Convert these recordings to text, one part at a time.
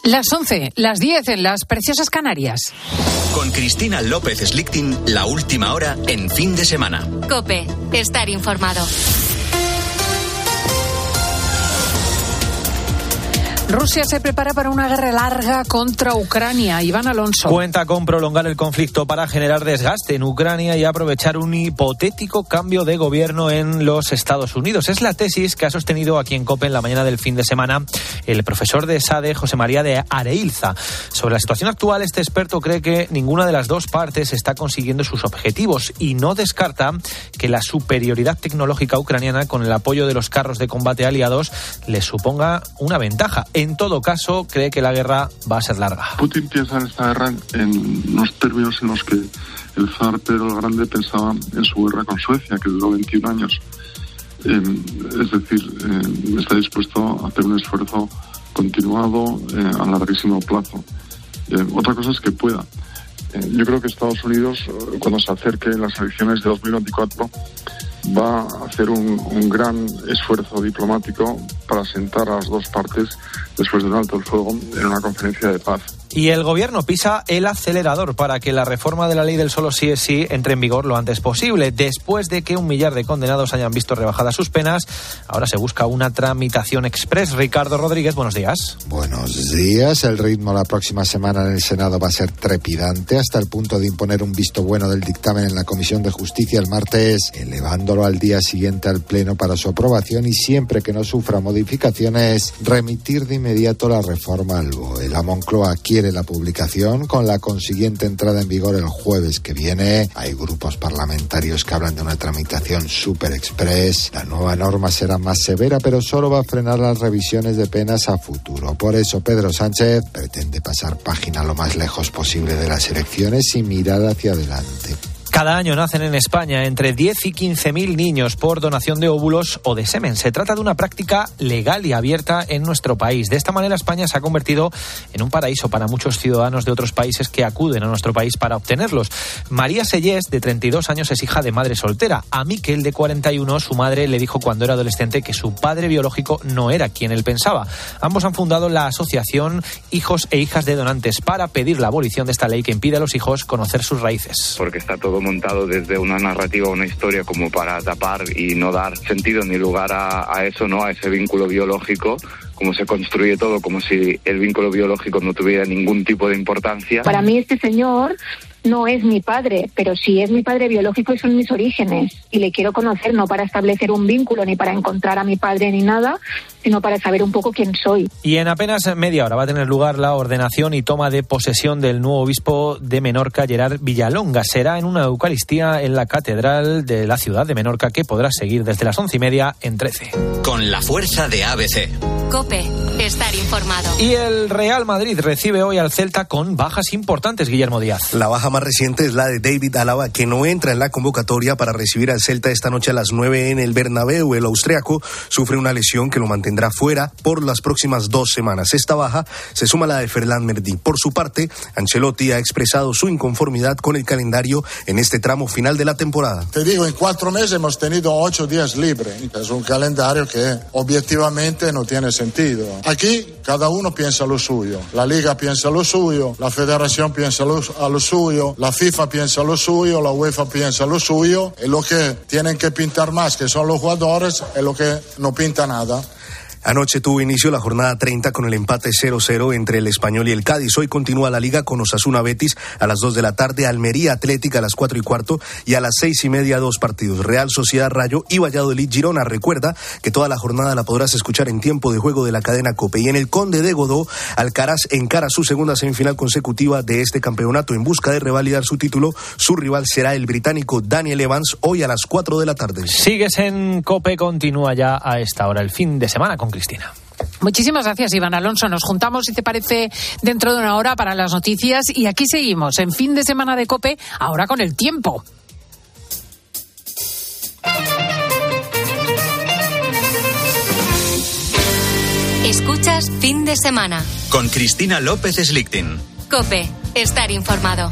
Las 11, las 10 en las preciosas Canarias. Con Cristina López Slichting, la última hora en Fin de Semana. COPE, estar informado. Rusia se prepara para una guerra larga contra Ucrania. Iván Alonso. Cuenta con prolongar el conflicto para generar desgaste en Ucrania y aprovechar un hipotético cambio de gobierno en los Estados Unidos. Es la tesis que ha sostenido aquí en COPE en la mañana del fin de semana el profesor de SADE, José María de Areilza. Sobre la situación actual, este experto cree que ninguna de las dos partes está consiguiendo sus objetivos y no descarta que la superioridad tecnológica ucraniana, con el apoyo de los carros de combate aliados, les suponga una ventaja. En todo caso, cree que la guerra va a ser larga. Putin piensa en esta guerra en los términos en los que el zar Pedro el Grande pensaba en su guerra con Suecia, que duró 21 años. Es decir, está dispuesto a hacer un esfuerzo continuado a larguísimo plazo. Otra cosa es que pueda. Yo creo que Estados Unidos, cuando se acerque en las elecciones de 2024, va a hacer un gran esfuerzo diplomático para sentar a las dos partes después de un alto el fuego en una conferencia de paz. Y el gobierno pisa el acelerador para que la reforma de la ley del solo sí es sí entre en vigor lo antes posible. Después de que 1 millar de condenados hayan visto rebajadas sus penas, ahora se busca una tramitación express. Ricardo Rodríguez, buenos días. Buenos días. El ritmo la próxima semana en el Senado va a ser trepidante, hasta el punto de imponer un visto bueno del dictamen en la Comisión de Justicia el martes, elevándolo al día siguiente al Pleno para su aprobación y, siempre que no sufra modificaciones, remitir de inmediato la reforma al BOE. La Moncloa quiere la publicación con la consiguiente entrada en vigor el jueves que viene. Hay grupos parlamentarios que hablan de una tramitación super express. La nueva norma será más severa, pero solo va a frenar las revisiones de penas a futuro. Por eso Pedro Sánchez pretende pasar página lo más lejos posible de las elecciones y mirar hacia adelante. Cada año nacen en España entre 10 y 15.000 niños por donación de óvulos o de semen. Se trata de una práctica legal y abierta en nuestro país. De esta manera, España se ha convertido en un paraíso para muchos ciudadanos de otros países que acuden a nuestro país para obtenerlos. María Sellés, de 32 años, es hija de madre soltera. A Miquel, de 41, su madre le dijo cuando era adolescente que su padre biológico no era quien él pensaba. Ambos han fundado la asociación Hijos e Hijas de Donantes para pedir la abolición de esta ley que impide a los hijos conocer sus raíces. Porque está todo montado desde una narrativa, una historia, como para tapar y no dar sentido ni lugar a eso, ¿no? A ese vínculo biológico, como se construye todo, como si el vínculo biológico no tuviera ningún tipo de importancia. Para mí este señor no es mi padre, pero sí es mi padre biológico y son mis orígenes. Y le quiero conocer, no para establecer un vínculo ni para encontrar a mi padre ni nada, sino para saber un poco quién soy. Y en apenas media hora va a tener lugar la ordenación y toma de posesión del nuevo obispo de Menorca, Gerard Villalonga. Será en una Eucaristía en la Catedral de la ciudad de Menorca, que podrás seguir desde las 11:30 en 13. Con la fuerza de ABC. COPE, estar informado. Y el Real Madrid recibe hoy al Celta con bajas importantes, Guillermo Díaz. La baja más reciente es la de David Alaba, que no entra en la convocatoria para recibir al Celta esta noche a las 9 en el Bernabéu. El austriaco sufre una lesión que lo mantendrá fuera por las próximas 2 semanas. Esta baja se suma a la de Ferland Mendy. Por su parte, Ancelotti ha expresado su inconformidad con el calendario en este tramo final de la temporada. Te digo, en 4 meses hemos tenido 8 días libres. Es un calendario que objetivamente no tiene sentido. Aquí cada uno piensa lo suyo. La Liga piensa lo suyo, la Federación piensa a lo suyo, la FIFA piensa lo suyo, la UEFA piensa lo suyo. Y lo que tienen que pintar más, que son los jugadores, es lo que no pinta nada. Anoche tuvo inicio la jornada 30 con el empate 0-0 entre el Español y el Cádiz. Hoy continúa la Liga con Osasuna Betis a las 2 de la tarde, Almería Atlética a las 4:15 y a las 6:30 2 partidos. Real Sociedad Rayo y Valladolid Girona. Recuerda que toda la jornada la podrás escuchar en tiempo de juego de la cadena COPE. Y en el Conde de Godó, Alcaraz encara su segunda semifinal consecutiva de este campeonato. En busca de revalidar su título, su rival será el británico Daniel Evans, hoy a las 4 de la tarde. Sigues en COPE, continúa ya a esta hora el fin de semana con Cristina. Muchísimas gracias, Iván Alonso. Nos juntamos, si te parece, dentro de una hora para las noticias. Y aquí seguimos, en fin de semana de COPE, ahora con el tiempo. Escuchas Fin de Semana. Con Cristina López Slichting. COPE, estar informado.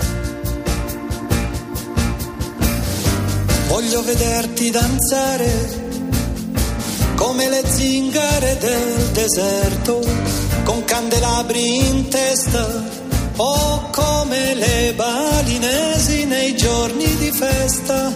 Voglio vederti danzare come le zingare del deserto, con candelabri in testa o come le balinesi nei giorni di festa.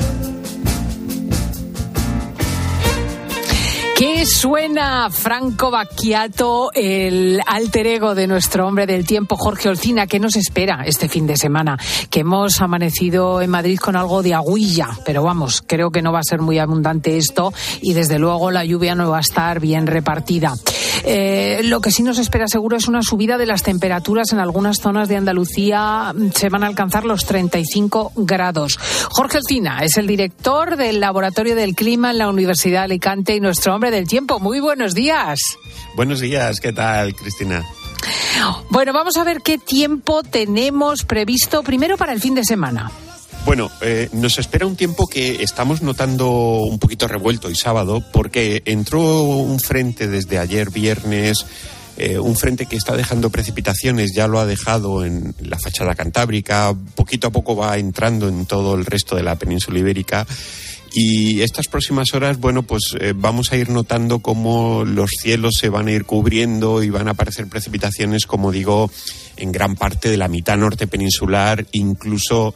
¿Qué suena Franco Battiato, el alter ego de nuestro hombre del tiempo, Jorge Olcina? ¿Qué nos espera este fin de semana? Que hemos amanecido en Madrid con algo de agüilla, pero vamos, creo que no va a ser muy abundante esto y desde luego la lluvia no va a estar bien repartida. Lo que sí nos espera seguro es una subida de las temperaturas. En algunas zonas de Andalucía se van a alcanzar los 35 grados. Jorge Olcina es el director del Laboratorio del Clima en la Universidad de Alicante y nuestro hombre del tiempo. Muy buenos días. Buenos días, ¿qué tal, Cristina? Bueno, vamos a ver qué tiempo tenemos previsto primero para el fin de semana. Bueno, nos espera un tiempo que estamos notando un poquito revuelto hoy sábado, porque entró un frente desde ayer viernes, un frente que está dejando precipitaciones, ya lo ha dejado en la fachada cantábrica, poquito a poco va entrando en todo el resto de la península ibérica. Y estas próximas horas, bueno, pues vamos a ir notando cómo los cielos se van a ir cubriendo y van a aparecer precipitaciones, como digo, en gran parte de la mitad norte peninsular, incluso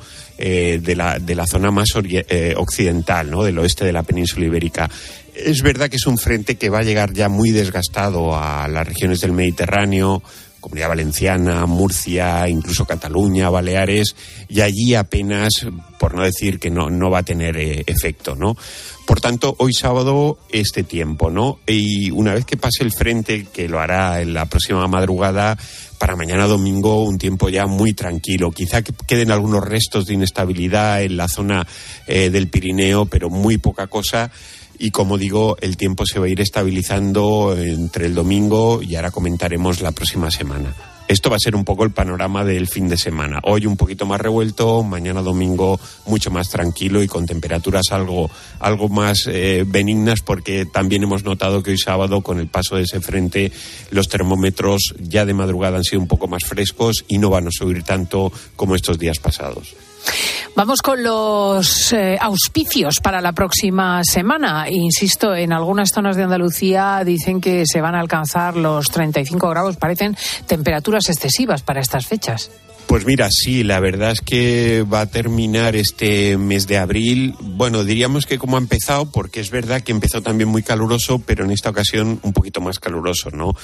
de la zona más occidental, ¿no?, del oeste de la península ibérica. Es verdad que es un frente que va a llegar ya muy desgastado a las regiones del Mediterráneo, Comunidad Valenciana, Murcia, incluso Cataluña, Baleares, y allí apenas, por no decir que no va a tener efecto, ¿no? Por tanto, hoy sábado este tiempo, ¿no? Y una vez que pase el frente, que lo hará en la próxima madrugada, para mañana domingo un tiempo ya muy tranquilo. Quizá que queden algunos restos de inestabilidad en la zona del Pirineo, pero muy poca cosa. Y como digo, el tiempo se va a ir estabilizando entre el domingo y ahora comentaremos la próxima semana. Esto va a ser un poco el panorama del fin de semana. Hoy un poquito más revuelto, mañana domingo mucho más tranquilo y con temperaturas algo más benignas, porque también hemos notado que hoy sábado, con el paso de ese frente, los termómetros ya de madrugada han sido un poco más frescos y no van a subir tanto como estos días pasados. Vamos con los auspicios para la próxima semana. Insisto, en algunas zonas de Andalucía dicen que se van a alcanzar los 35 grados. Parecen temperaturas excesivas para estas fechas. Pues mira, sí, la verdad es que va a terminar este mes de abril. Bueno, diríamos que como ha empezado, porque es verdad que empezó también muy caluroso, pero en esta ocasión un poquito más caluroso, ¿no?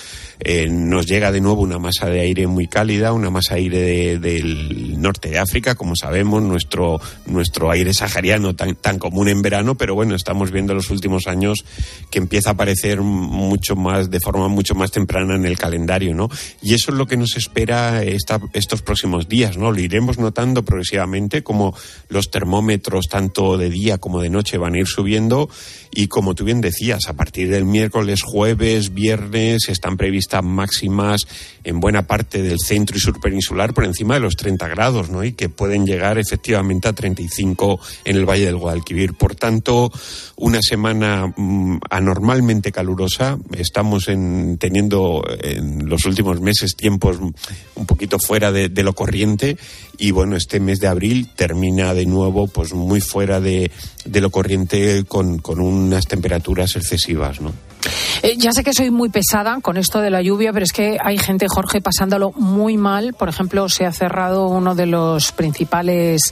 Nos llega de nuevo una masa de aire muy cálida, una masa de aire del norte de África, como sabemos, nuestro aire sahariano tan común en verano, pero bueno, estamos viendo en los últimos años que empieza a aparecer mucho más, de forma mucho más temprana en el calendario, ¿no? Y eso es lo que nos espera estos próximos días, ¿no? Lo iremos notando progresivamente, como los termómetros tanto de día como de noche van a ir subiendo, y como tú bien decías, a partir del miércoles, jueves, viernes están previstas máximas en buena parte del centro y sur peninsular por encima de los 30 grados, ¿no? Y que pueden llegar efectivamente a 35 en el Valle del Guadalquivir. Por tanto, una semana anormalmente calurosa. Estamos teniendo en los últimos meses tiempos un poquito fuera de lo corriente, y bueno, este mes de abril termina de nuevo pues muy fuera de lo corriente, con unas temperaturas excesivas, ¿no? Ya sé que soy muy pesada con esto de la lluvia, pero es que hay gente, Jorge, pasándolo muy mal. Por ejemplo, se ha cerrado una de las principales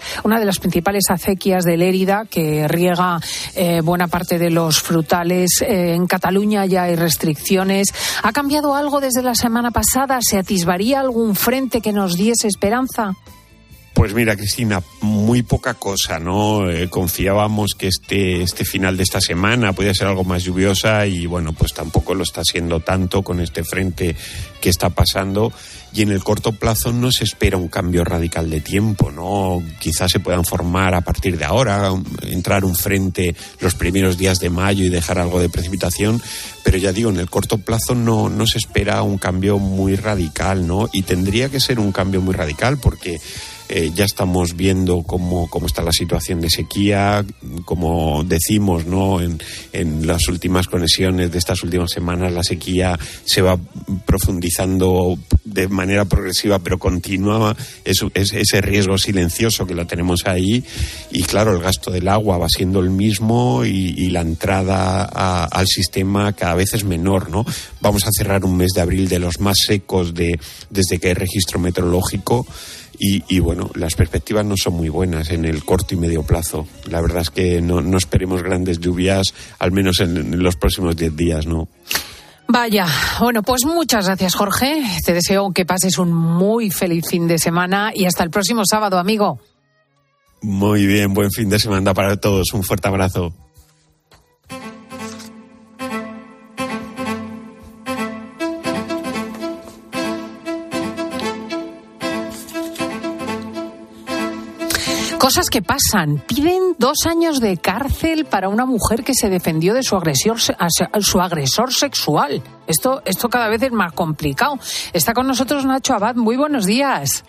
acequias de Lérida, que riega buena parte de los frutales. En Cataluña ya hay restricciones. ¿Ha cambiado algo desde la semana pasada? ¿Se atisbaría algún frente que nos diese esperanza? Pues mira, Cristina, muy poca cosa, ¿no? Confiábamos que este final de esta semana podía ser algo más lluviosa, y bueno, pues tampoco lo está siendo tanto con este frente que está pasando. Y en el corto plazo no se espera un cambio radical de tiempo, ¿no? Quizás se puedan formar a partir de ahora, entrar un frente los primeros días de mayo y dejar algo de precipitación, pero ya digo, en el corto plazo no se espera un cambio muy radical, ¿no? Y tendría que ser un cambio muy radical, porque ya estamos viendo cómo está la situación de sequía, como decimos, ¿no? En las últimas conexiones de estas últimas semanas, la sequía se va profundizando de manera progresiva, pero continua. Es ese riesgo silencioso que lo tenemos ahí, y claro, el gasto del agua va siendo el mismo y la entrada al sistema cada vez es menor, ¿no? Vamos a cerrar un mes de abril de los más secos desde que hay registro meteorológico. Y bueno, las perspectivas no son muy buenas en el corto y medio plazo. La verdad es que no esperemos grandes lluvias, al menos en los próximos 10 días, ¿no? Vaya, bueno, pues muchas gracias, Jorge. Te deseo que pases un muy feliz fin de semana y hasta el próximo sábado, amigo. Muy bien, buen fin de semana para todos. Un fuerte abrazo. Cosas que pasan. Piden 2 años de cárcel para una mujer que se defendió de su agresor sexual. Esto cada vez es más complicado. Está con nosotros Nacho Abad. Muy buenos días.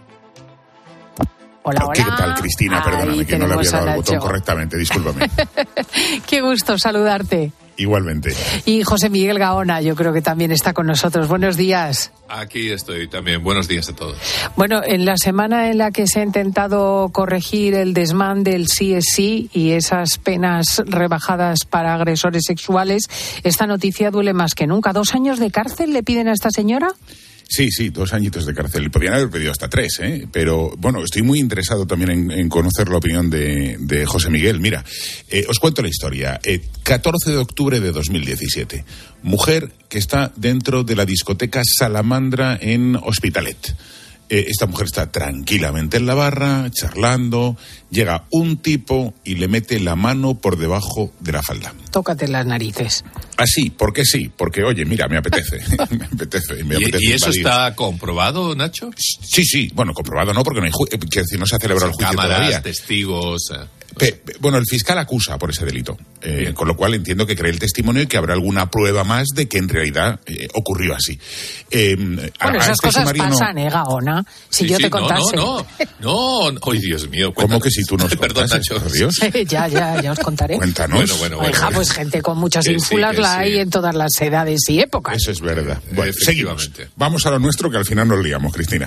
Hola, hola. ¿Qué tal, Cristina? Perdóname, que no le había dado el botón correctamente. Discúlpame. Qué gusto saludarte. Igualmente. Y José Miguel Gaona, yo creo que también está con nosotros. Buenos días. Aquí estoy también. Buenos días a todos. Bueno, en la semana en la que se ha intentado corregir el desmán del sí es sí y esas penas rebajadas para agresores sexuales, esta noticia duele más que nunca. 2 años de cárcel le piden a esta señora. Sí, 2 añitos de cárcel. Podrían haber pedido hasta 3, ¿eh? Pero, bueno, estoy muy interesado también en conocer la opinión de José Miguel. Mira, os cuento la historia. 14 de octubre de 2017. Mujer que está dentro de la discoteca Salamandra en Hospitalet. Esta mujer está tranquilamente en la barra, charlando. Llega un tipo y le mete la mano por debajo de la falda. Tócate las narices. Así, porque sí, porque oye, mira, me apetece. me apetece ¿Y eso invadir. está comprobado, Nacho? Sí, bueno, comprobado no, porque no se ha celebrado el juicio cámaras, todavía. testigos. Bueno, el fiscal acusa por ese delito, con lo cual entiendo que cree el testimonio y que habrá alguna prueba más de que en realidad ocurrió así. Bueno, esas cosas pasan, Gaona. Si yo te contase. No, ¡ay, Dios mío! ¿Cómo que si tú nos Perdón, contases, Nacho. por Dios? Ya os contaré. Cuéntanos. Bueno. Pues gente con muchas ínfulas la hay en todas las edades y épocas. Eso es verdad. Bueno, seguimos. Vamos a lo nuestro, que al final nos liamos, Cristina.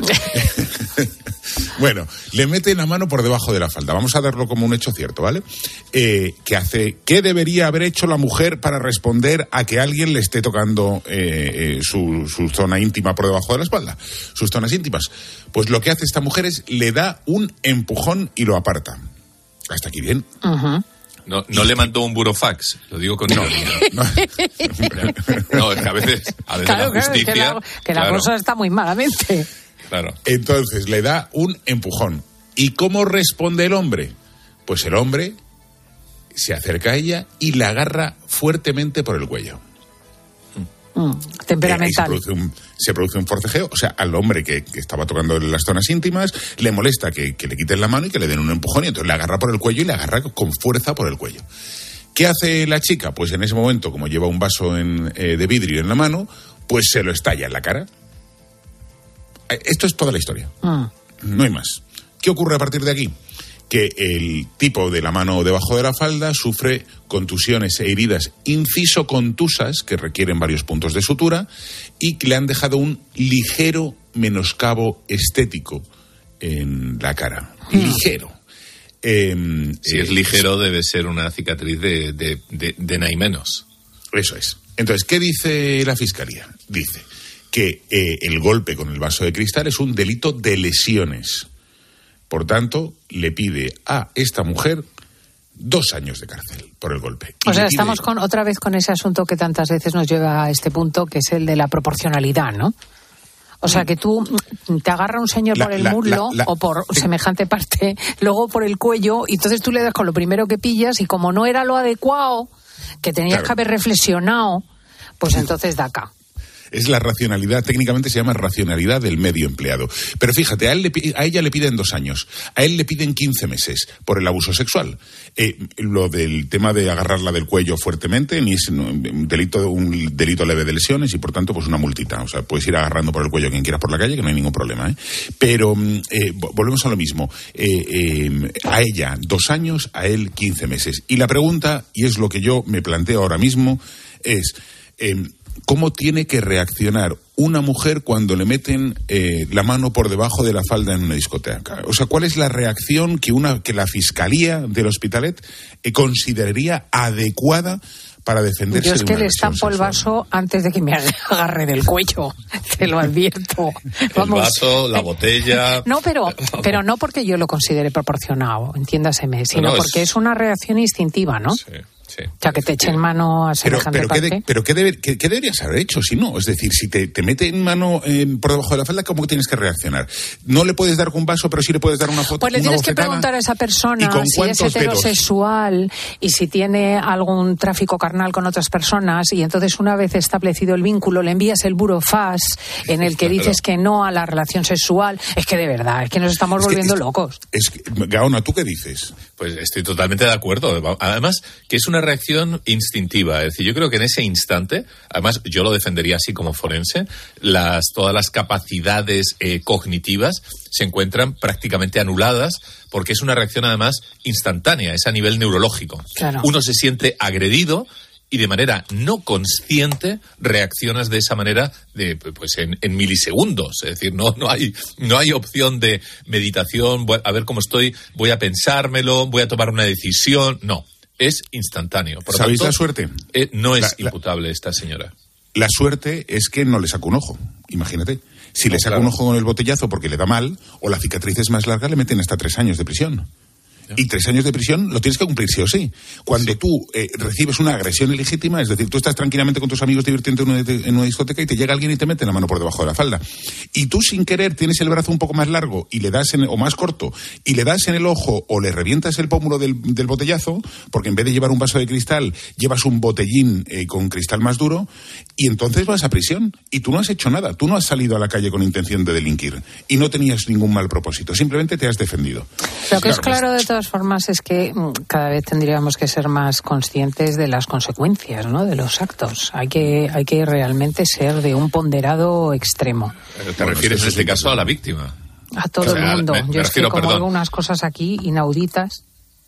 Bueno, le mete la mano por debajo de la falda. Vamos a darlo como un hecho cierto, ¿vale? ¿Qué debería haber hecho la mujer para responder a que alguien le esté tocando su zona íntima por debajo de la espalda? Sus zonas íntimas. Pues lo que hace esta mujer es le da un empujón y lo aparta. Hasta aquí bien. Uh-huh. No le mandó un burofax, lo digo con ironía. No, es que a veces claro, la justicia... Que la cosa está muy malamente. Claro. Entonces le da un empujón. ¿Y cómo responde el hombre? Pues el hombre se acerca a ella y la agarra fuertemente por el cuello. Temperamental. Se produce un forcejeo. O sea, al hombre que estaba tocando las zonas íntimas le molesta que le quiten la mano y que le den un empujón, y entonces le agarra por el cuello y le agarra con fuerza por el cuello. ¿Qué hace la chica? Pues en ese momento, como lleva un vaso de vidrio en la mano, pues se lo estalla en la cara. Esto es toda la historia. No hay más. ¿Qué ocurre a partir de aquí? Que el tipo de la mano debajo de la falda sufre contusiones e heridas inciso-contusas que requieren varios puntos de sutura y que le han dejado un ligero menoscabo estético en la cara. Ligero. Si es ligero, debe ser una cicatriz de nada y menos. Eso es. Entonces, ¿qué dice la Fiscalía? Dice que el golpe con el vaso de cristal es un delito de lesiones. Por tanto, le pide a esta mujer 2 años de cárcel por el golpe. O sea, estamos otra vez con ese asunto que tantas veces nos lleva a este punto, que es el de la proporcionalidad, ¿no? O sea, que tú te agarra un señor por el muslo o por semejante parte, luego por el cuello, y entonces tú le das con lo primero que pillas, y como no era lo adecuado, que tenías que haber reflexionado, pues entonces da acá. Es la racionalidad, técnicamente se llama racionalidad del medio empleado. Pero fíjate, a ella le piden 2 años, a él le piden 15 meses por el abuso sexual. Lo del tema de agarrarla del cuello fuertemente ni es un delito leve de lesiones y por tanto pues una multita. O sea, puedes ir agarrando por el cuello a quien quieras por la calle, que no hay ningún problema, ¿eh? Pero volvemos a lo mismo. A ella 2 años, a él 15 meses. Y la pregunta, y es lo que yo me planteo ahora mismo, es ¿cómo tiene que reaccionar una mujer cuando le meten la mano por debajo de la falda en una discoteca? O sea, ¿cuál es la reacción que la Fiscalía del Hospitalet consideraría adecuada para defenderse? Yo es que de una le estampo el vaso antes de que me agarre del cuello, te lo advierto. Vamos. El vaso, la botella... No, pero no porque yo lo considere proporcionado, entiéndaseme, sino porque es una reacción instintiva, ¿no? Sí. Sí. O sea, que te echen mano a semejante parte. Pero ¿qué deberías haber hecho si no? Es decir, si te meten mano por debajo de la falda, ¿cómo tienes que reaccionar? No le puedes dar con un vaso, pero sí le puedes dar una foto. Pues le tienes que preguntar a esa persona si es heterosexual y si tiene algún tráfico carnal con otras personas, y entonces una vez establecido el vínculo le envías el burofax en el que dices que no a la relación sexual. Es que de verdad, es que nos estamos volviendo locos. Gaona, ¿tú qué dices? Pues estoy totalmente de acuerdo. Además, que es una reacción instintiva. Es decir, yo creo que en ese instante, además yo lo defendería así como forense, todas las capacidades cognitivas se encuentran prácticamente anuladas, porque es una reacción además instantánea, es a nivel neurológico. Claro. Uno se siente agredido y de manera no consciente reaccionas de esa manera pues en milisegundos. Es decir, no hay opción de meditación, a ver cómo estoy, voy a pensármelo, voy a tomar una decisión. No, es instantáneo. Por ¿Sabéis tanto, la suerte? No es imputable esta señora. La suerte es que no le saca un ojo, imagínate. Si le saca un ojo con el botellazo porque le da mal, o la cicatriz es más larga, le meten hasta 3 años de prisión. Y 3 años de prisión lo tienes que cumplir sí o sí. Cuando tú recibes una agresión ilegítima, es decir, tú estás tranquilamente con tus amigos divirtiéndote en una discoteca y te llega alguien y te mete la mano por debajo de la falda. Y tú sin querer tienes el brazo un poco más largo y le das o más corto y le das en el ojo o le revientas el pómulo del botellazo, porque en vez de llevar un vaso de cristal llevas un botellín con cristal más duro, y entonces vas a prisión y tú no has hecho nada. Tú no has salido a la calle con intención de delinquir y no tenías ningún mal propósito. Simplemente te has defendido. Lo que es claro de todas formas es que cada vez tendríamos que ser más conscientes de las consecuencias, ¿no? De los actos. Hay que realmente ser de un ponderado extremo. ¿Te refieres en este caso a la víctima? A todo el mundo. Yo es que como hago unas cosas aquí inauditas.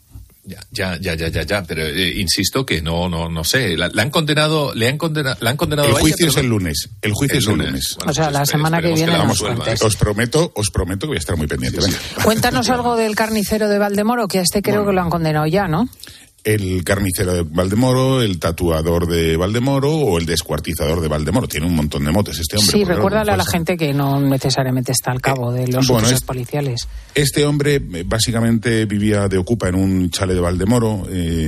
Ya, pero insisto que no sé, la han condenado a ella. El juicio es el lunes. El juicio es el lunes. O sea, la semana que viene nos cuentes. Os prometo que voy a estar muy pendiente. Sí. Cuéntanos algo del carnicero de Valdemoro, que a este creo que lo han condenado ya, ¿no? El carnicero de Valdemoro, el tatuador de Valdemoro o el descuartizador de Valdemoro. Tiene un montón de motes este hombre. Sí, recuérdale a la gente que no necesariamente está al cabo de los sucesos policiales. Este hombre básicamente vivía de ocupa en un chalet de Valdemoro.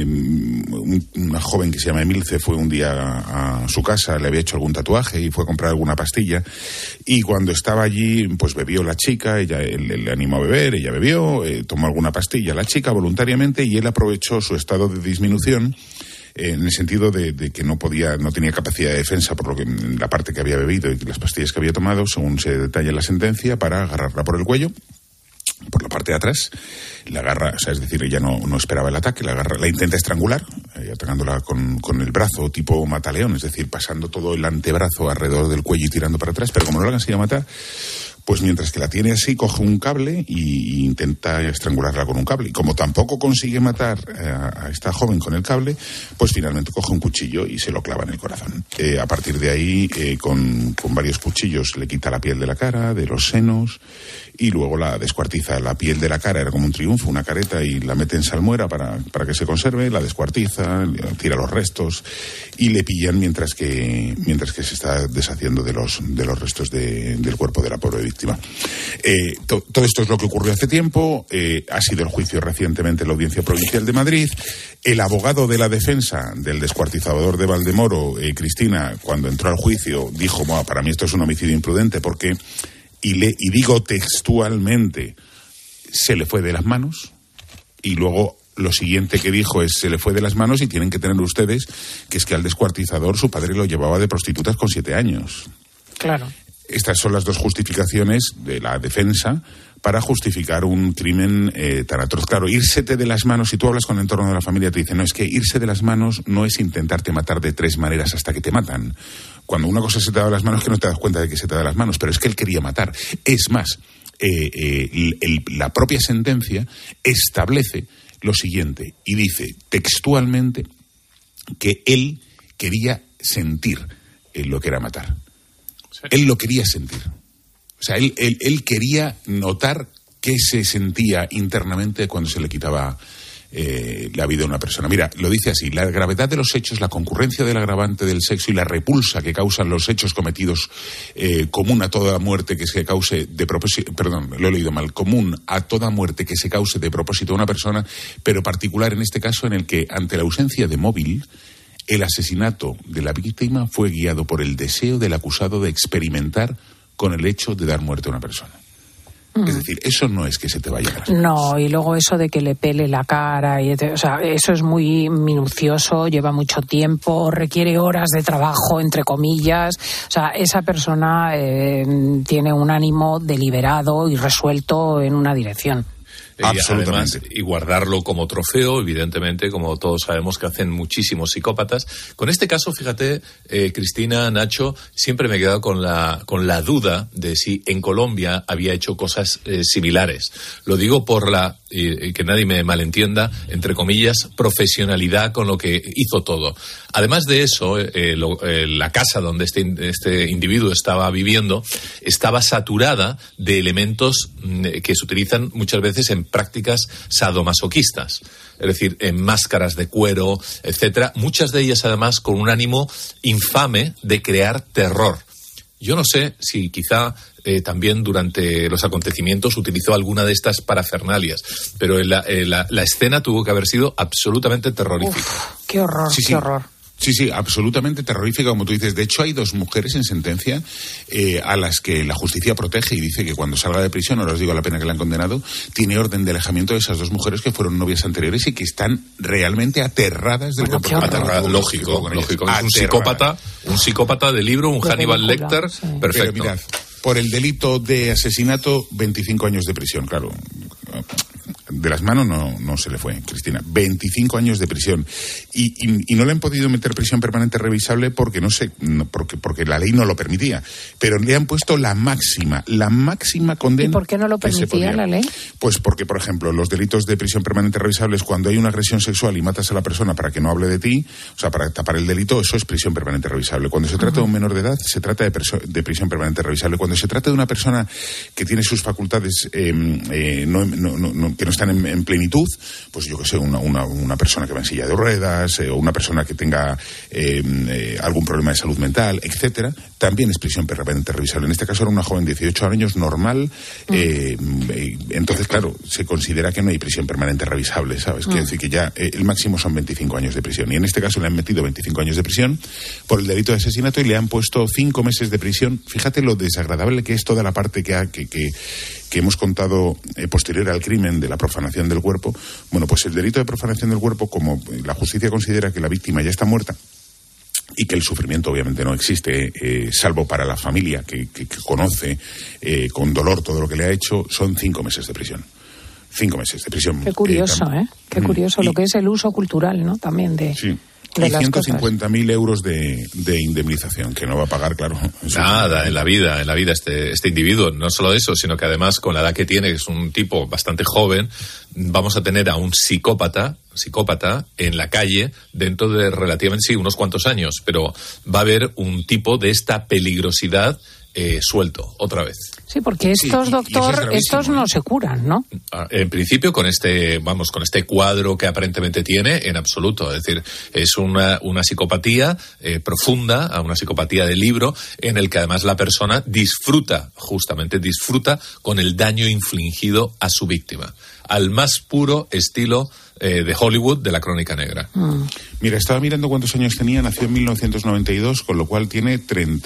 Una joven que se llama Emilce fue un día a su casa, le había hecho algún tatuaje y fue a comprar alguna pastilla. Y cuando estaba allí, pues bebió la chica, él le animó a beber, ella bebió, tomó alguna pastilla la chica voluntariamente y él aprovechó su estado de disminución en el sentido de que no tenía capacidad de defensa por lo que la parte que había bebido y las pastillas que había tomado, según se detalla en la sentencia, para agarrarla por el cuello, por la parte de atrás, la agarra, o sea, es decir, ella no esperaba el ataque, la intenta estrangular, atacándola con el brazo tipo mataleón, es decir, pasando todo el antebrazo alrededor del cuello y tirando para atrás, pero como no la consigue matar, pues mientras que la tiene así, coge un cable y intenta estrangularla con un cable. Y como tampoco consigue matar a esta joven con el cable, pues finalmente coge un cuchillo y se lo clava en el corazón. A partir de ahí, con varios cuchillos, le quita la piel de la cara, de los senos, y luego la descuartiza. La piel de la cara era como un triunfo, una careta, y la mete en salmuera para que se conserve, la descuartiza, tira los restos, y le pillan mientras que se está deshaciendo de los restos del cuerpo de la pobre víctima. Todo esto es lo que ocurrió hace tiempo. Ha sido el juicio recientemente en la Audiencia Provincial de Madrid. El abogado de la defensa del descuartizador de Valdemoro, Cristina, cuando entró al juicio, dijo: para mí esto es un homicidio imprudente porque, y digo textualmente, se le fue de las manos. Y luego lo siguiente que dijo es: se le fue de las manos, y tienen que tener ustedes que es que al descuartizador su padre lo llevaba de prostitutas con 7 años. Claro. Estas son las dos justificaciones de la defensa para justificar un crimen tan atroz. Claro, írsete de las manos, si tú hablas con el entorno de la familia, te dicen, no, es que irse de las manos no es intentarte matar de 3 maneras hasta que te matan. Cuando una cosa se te da de las manos, que no te das cuenta de que se te da de las manos, pero es que él quería matar. Es más, la propia sentencia establece lo siguiente, y dice textualmente que él quería sentir lo que era matar. Sí. Él lo quería sentir. O sea, él quería notar qué se sentía internamente cuando se le quitaba la vida a una persona. Mira, lo dice así: la gravedad de los hechos, la concurrencia del agravante del sexo y la repulsa que causan los hechos cometidos común a toda muerte que se cause de propósito, perdón, lo he leído mal, común a toda muerte que se cause de propósito a una persona, pero particular en este caso en el que, ante la ausencia de móvil, el asesinato de la víctima fue guiado por el deseo del acusado de experimentar con el hecho de dar muerte a una persona. Es decir, eso no es que se te vaya a las manos. No, y luego eso de que le pele la cara, o sea, eso es muy minucioso, lleva mucho tiempo, requiere horas de trabajo, entre comillas. O sea, esa persona tiene un ánimo deliberado y resuelto en una dirección. Además, y guardarlo como trofeo, evidentemente, como todos sabemos que hacen muchísimos psicópatas. Con este caso, fíjate, Cristina, Nacho, siempre me he quedado con la duda de si en Colombia había hecho cosas similares. Lo digo por que nadie me malentienda, entre comillas, profesionalidad con lo que hizo todo. Además de eso, la casa donde este individuo estaba viviendo estaba saturada de elementos que se utilizan muchas veces en prácticas sadomasoquistas, es decir, en máscaras de cuero, etcétera, muchas de ellas además con un ánimo infame de crear terror. Yo no sé si quizá también durante los acontecimientos utilizó alguna de estas parafernalias, pero la escena tuvo que haber sido absolutamente terrorífica. Uf, qué horror, sí, qué horror. Sí, absolutamente terrorífica, como tú dices. De hecho, hay 2 mujeres en sentencia a las que la justicia protege y dice que cuando salga de prisión, ahora os digo la pena que le han condenado, tiene orden de alejamiento de esas 2 mujeres que fueron novias anteriores y que están realmente aterradas del comportamiento. Lógico. Es un psicópata de libro, un Hannibal Lecter, sí. Perfecto. Pero mirad, por el delito de asesinato, 25 años de prisión, claro. De las manos no se le fue, Cristina. 25 años de prisión. Y no le han podido meter prisión permanente revisable porque porque la ley no lo permitía. Pero le han puesto la máxima condena. ¿Y por qué no lo permitía la ley? Pues porque, por ejemplo, los delitos de prisión permanente revisable es cuando hay una agresión sexual y matas a la persona para que no hable de ti, o sea, para tapar el delito, eso es prisión permanente revisable. Cuando se trata de un menor de edad, se trata de prisión permanente revisable. Cuando se trata de una persona que tiene sus facultades que no están en plenitud, pues yo que sé, una persona que va en silla de ruedas, o una persona que tenga algún problema de salud mental, etcétera, también es prisión permanente revisable. En este caso era una joven de 18 años normal, entonces claro, se considera que no hay prisión permanente revisable, ¿sabes? Quiere decir que ya el máximo son 25 años de prisión, y en este caso le han metido 25 años de prisión por el delito de asesinato y le han puesto 5 meses de prisión. Fíjate lo desagradable que es toda la parte que hemos contado posterior al crimen de la profanación del cuerpo. Bueno, pues el delito de profanación del cuerpo, como la justicia considera que la víctima ya está muerta y que el sufrimiento obviamente no existe, salvo para la familia que conoce con dolor todo lo que le ha hecho, son 5 meses de prisión. 5 meses de prisión. Qué curioso, Qué curioso lo que es el uso cultural, ¿no? También de... Sí. Y 150.000 euros de indemnización, que no va a pagar, claro. Nada, en la vida este individuo. No solo eso, sino que además con la edad que tiene, que es un tipo bastante joven, vamos a tener a un psicópata en la calle dentro de relativamente, unos cuantos años, pero va a haber un tipo de esta peligrosidad suelto, otra vez. Sí, porque estos, doctor, estos no se curan, ¿no? En principio, con este cuadro que aparentemente tiene, en absoluto. Es decir, es una psicopatía profunda, una psicopatía de libro, en el que además la persona disfruta con el daño infligido a su víctima. Al más puro estilo de Hollywood, de la Crónica Negra. Mira, estaba mirando cuántos años tenía. Nació en 1992, con lo cual tiene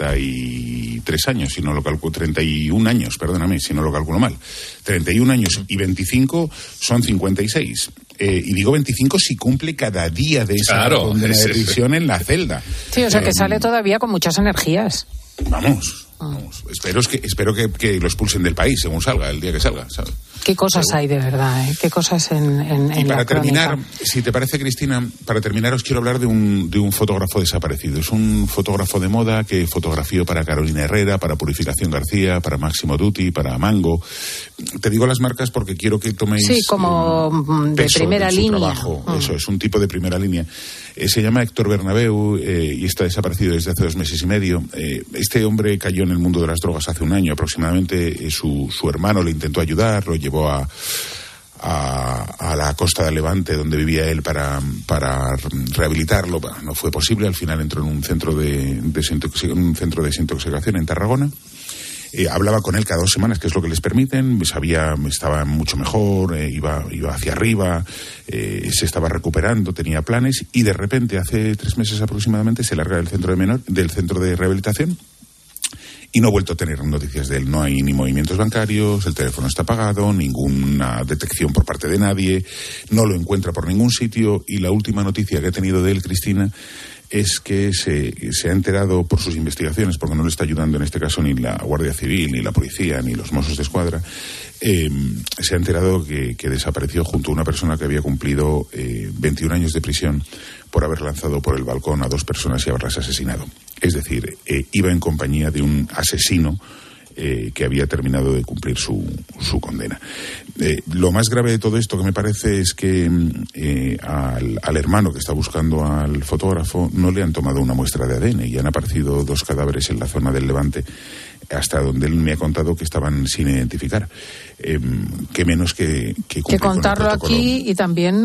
33 años, si no lo calculo, 31 años, perdóname, si no lo calculo mal. 31 años y 25 son 56. Y digo 25 si cumple cada día de esa condena de prisión en la celda. Sí, o sea que sale todavía con muchas energías. Vamos. Vamos, espero que lo expulsen del país según salga, el día que salga, ¿sabes? Qué cosas hay de verdad, ¿eh? Qué cosas en y para la terminar, crónica. si te parece, Cristina, para terminar os quiero hablar de un fotógrafo desaparecido. Es un fotógrafo de moda que fotografió para Carolina Herrera, para Purificación García, para Máximo Dutti, para Mango. Te digo las marcas porque quiero que toméis como de primera línea. Trabajo. Eso es un tipo de primera línea. Se llama Héctor Bernabeu y está desaparecido desde hace 2 meses y medio. Este hombre cayó en el mundo de las drogas hace 1 año aproximadamente. Su hermano le intentó ayudar, lo llevó a la costa de Levante, donde vivía él, para rehabilitarlo. No fue posible. Al final entró en un centro de desintoxicación en Tarragona. Hablaba con él cada 2 semanas, que es lo que les permiten. Estaba mucho mejor, iba hacia arriba, se estaba recuperando, tenía planes, y de repente hace 3 meses aproximadamente se larga del centro de rehabilitación. Y no ha vuelto a tener noticias de él. No hay ni movimientos bancarios, el teléfono está apagado, ninguna detección por parte de nadie, no lo encuentra por ningún sitio. Y la última noticia que he tenido de él, Cristina, es que se ha enterado por sus investigaciones, porque no le está ayudando en este caso ni la Guardia Civil, ni la policía, ni los Mossos de Escuadra, se ha enterado que desapareció junto a una persona que había cumplido 21 años de prisión por haber lanzado por el balcón a 2 personas y haberlas asesinado. Es decir, iba en compañía de un asesino que había terminado de cumplir su condena. Lo más grave de todo esto que me parece es que al hermano que está buscando al fotógrafo no le han tomado una muestra de ADN y han aparecido 2 cadáveres en la zona del Levante, hasta donde él me ha contado que estaban sin identificar. Que menos que contarlo aquí y también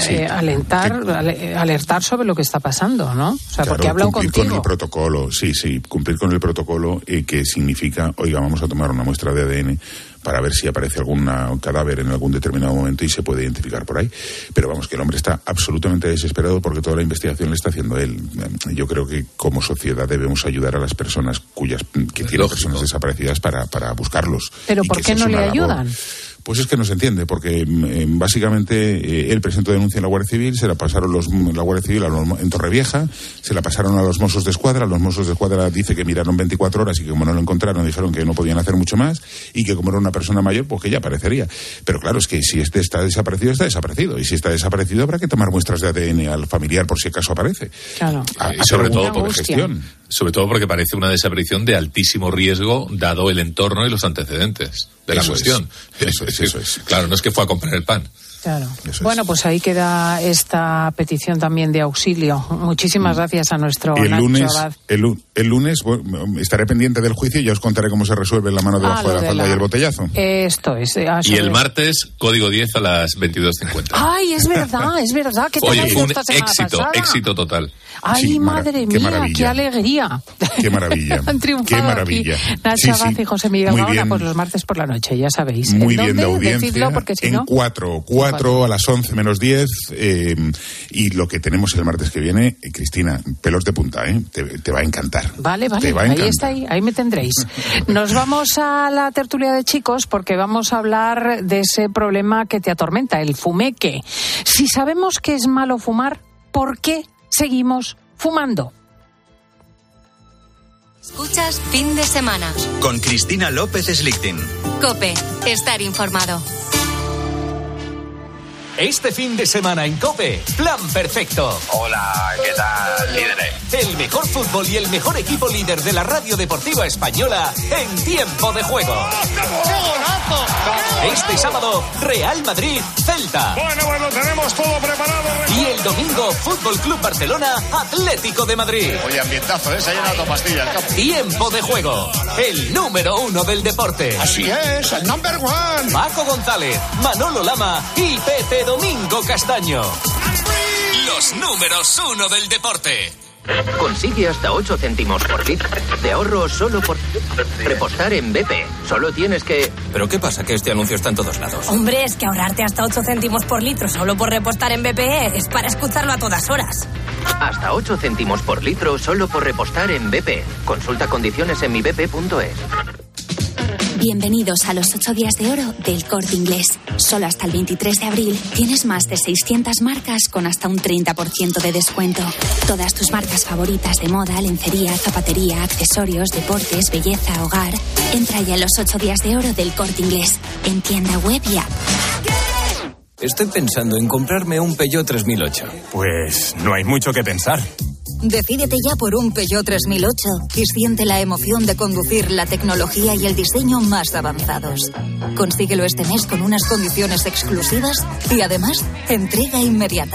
alertar sobre lo que está pasando, ¿no? O sea, claro, porque ha hablado cumplir contigo. Con el protocolo, cumplir con el protocolo que significa, oiga, vamos a tomar una muestra de ADN para ver si aparece algún cadáver en algún determinado momento y se puede identificar por ahí. Pero vamos, que el hombre está absolutamente desesperado porque toda la investigación la está haciendo él. Yo creo que como sociedad debemos ayudar a las personas que tienen personas desaparecidas para buscarlos. ¿Pero por qué no le ayudan? Pues es que no se entiende, porque básicamente él presentó denuncia en la Guardia Civil, se la pasaron la Guardia Civil en Torrevieja, se la pasaron a los Mossos de Escuadra. Los Mossos de Escuadra dice que miraron 24 horas y que como no lo encontraron dijeron que no podían hacer mucho más y que como era una persona mayor, pues que ya aparecería. Pero claro, es que si este está desaparecido, está desaparecido. Y si está desaparecido habrá que tomar muestras de ADN al familiar por si acaso aparece. Claro. Sobre todo por gestión. Sobre todo porque parece una desaparición de altísimo riesgo dado el entorno y los antecedentes de la cuestión. Eso es. Claro, no es que fue a comprar el pan. Claro. Bueno, pues ahí queda esta petición también de auxilio. Muchísimas gracias a nuestro Nacho Abad. El lunes estaré pendiente del juicio y ya os contaré cómo se resuelve la mano debajo de la falda y el botellazo. Esto es. Y el martes, código 10 a las 22:50. Ay, es verdad. Que oye, fue un éxito total. Ay, sí, madre mía, qué alegría. Qué maravilla. Han triunfado. Qué maravilla. Nacho Abad y José Miguel Gaona, pues los martes por la noche, ya sabéis. Muy ¿En bien dónde? de audiencia. Decidlo porque si en no... 4 a las 11 menos 10 y lo que tenemos el martes que viene, Cristina, pelos de punta, te va a encantar. Vale, ahí está, ahí me tendréis. Nos vamos a la tertulia de chicos porque vamos a hablar de ese problema que te atormenta, el fumeque. Si sabemos que es malo fumar, ¿por qué seguimos fumando? Escuchas Fin de Semana. Con Cristina López Slichting. COPE. Estar informado. Este fin de semana en COPE, Plan Perfecto. Hola, ¿qué tal, líderes? El mejor fútbol y el mejor equipo líder de la radio deportiva española en tiempo de juego. ¡Qué golazo! Este sábado, Real Madrid-Celta. Bueno, tenemos todo preparado. Y el domingo, Fútbol Club Barcelona-Atlético de Madrid. Oye, ambientazo, se ha llenado pastilla el campo. Tiempo de juego, el número 1 del deporte. Así es, el number 1. Paco González, Manolo Lama y Pepe Domingo Castaño. Los números 1 del deporte. Consigue hasta 8 céntimos por litro de ahorro solo por repostar en BP. Solo tienes que... ¿Pero qué pasa? Que este anuncio está en todos lados. Hombre, es que ahorrarte hasta 8 céntimos por litro solo por repostar en BP es para escucharlo a todas horas. Hasta 8 céntimos por litro solo por repostar en BP. Consulta condiciones en mibp.es. Bienvenidos a los 8 días de oro del Corte Inglés. Solo hasta el 23 de abril tienes más de 600 marcas con hasta un 30% de descuento. Todas tus marcas favoritas de moda, lencería, zapatería, accesorios, deportes, belleza, hogar. Entra ya en los 8 días de oro del Corte Inglés, en tienda web y app. Estoy pensando en comprarme un Peugeot 3008. Pues no hay mucho que pensar. Decídete ya por un Peugeot 3008 y siente la emoción de conducir la tecnología y el diseño más avanzados. Consíguelo este mes con unas condiciones exclusivas y además entrega inmediata.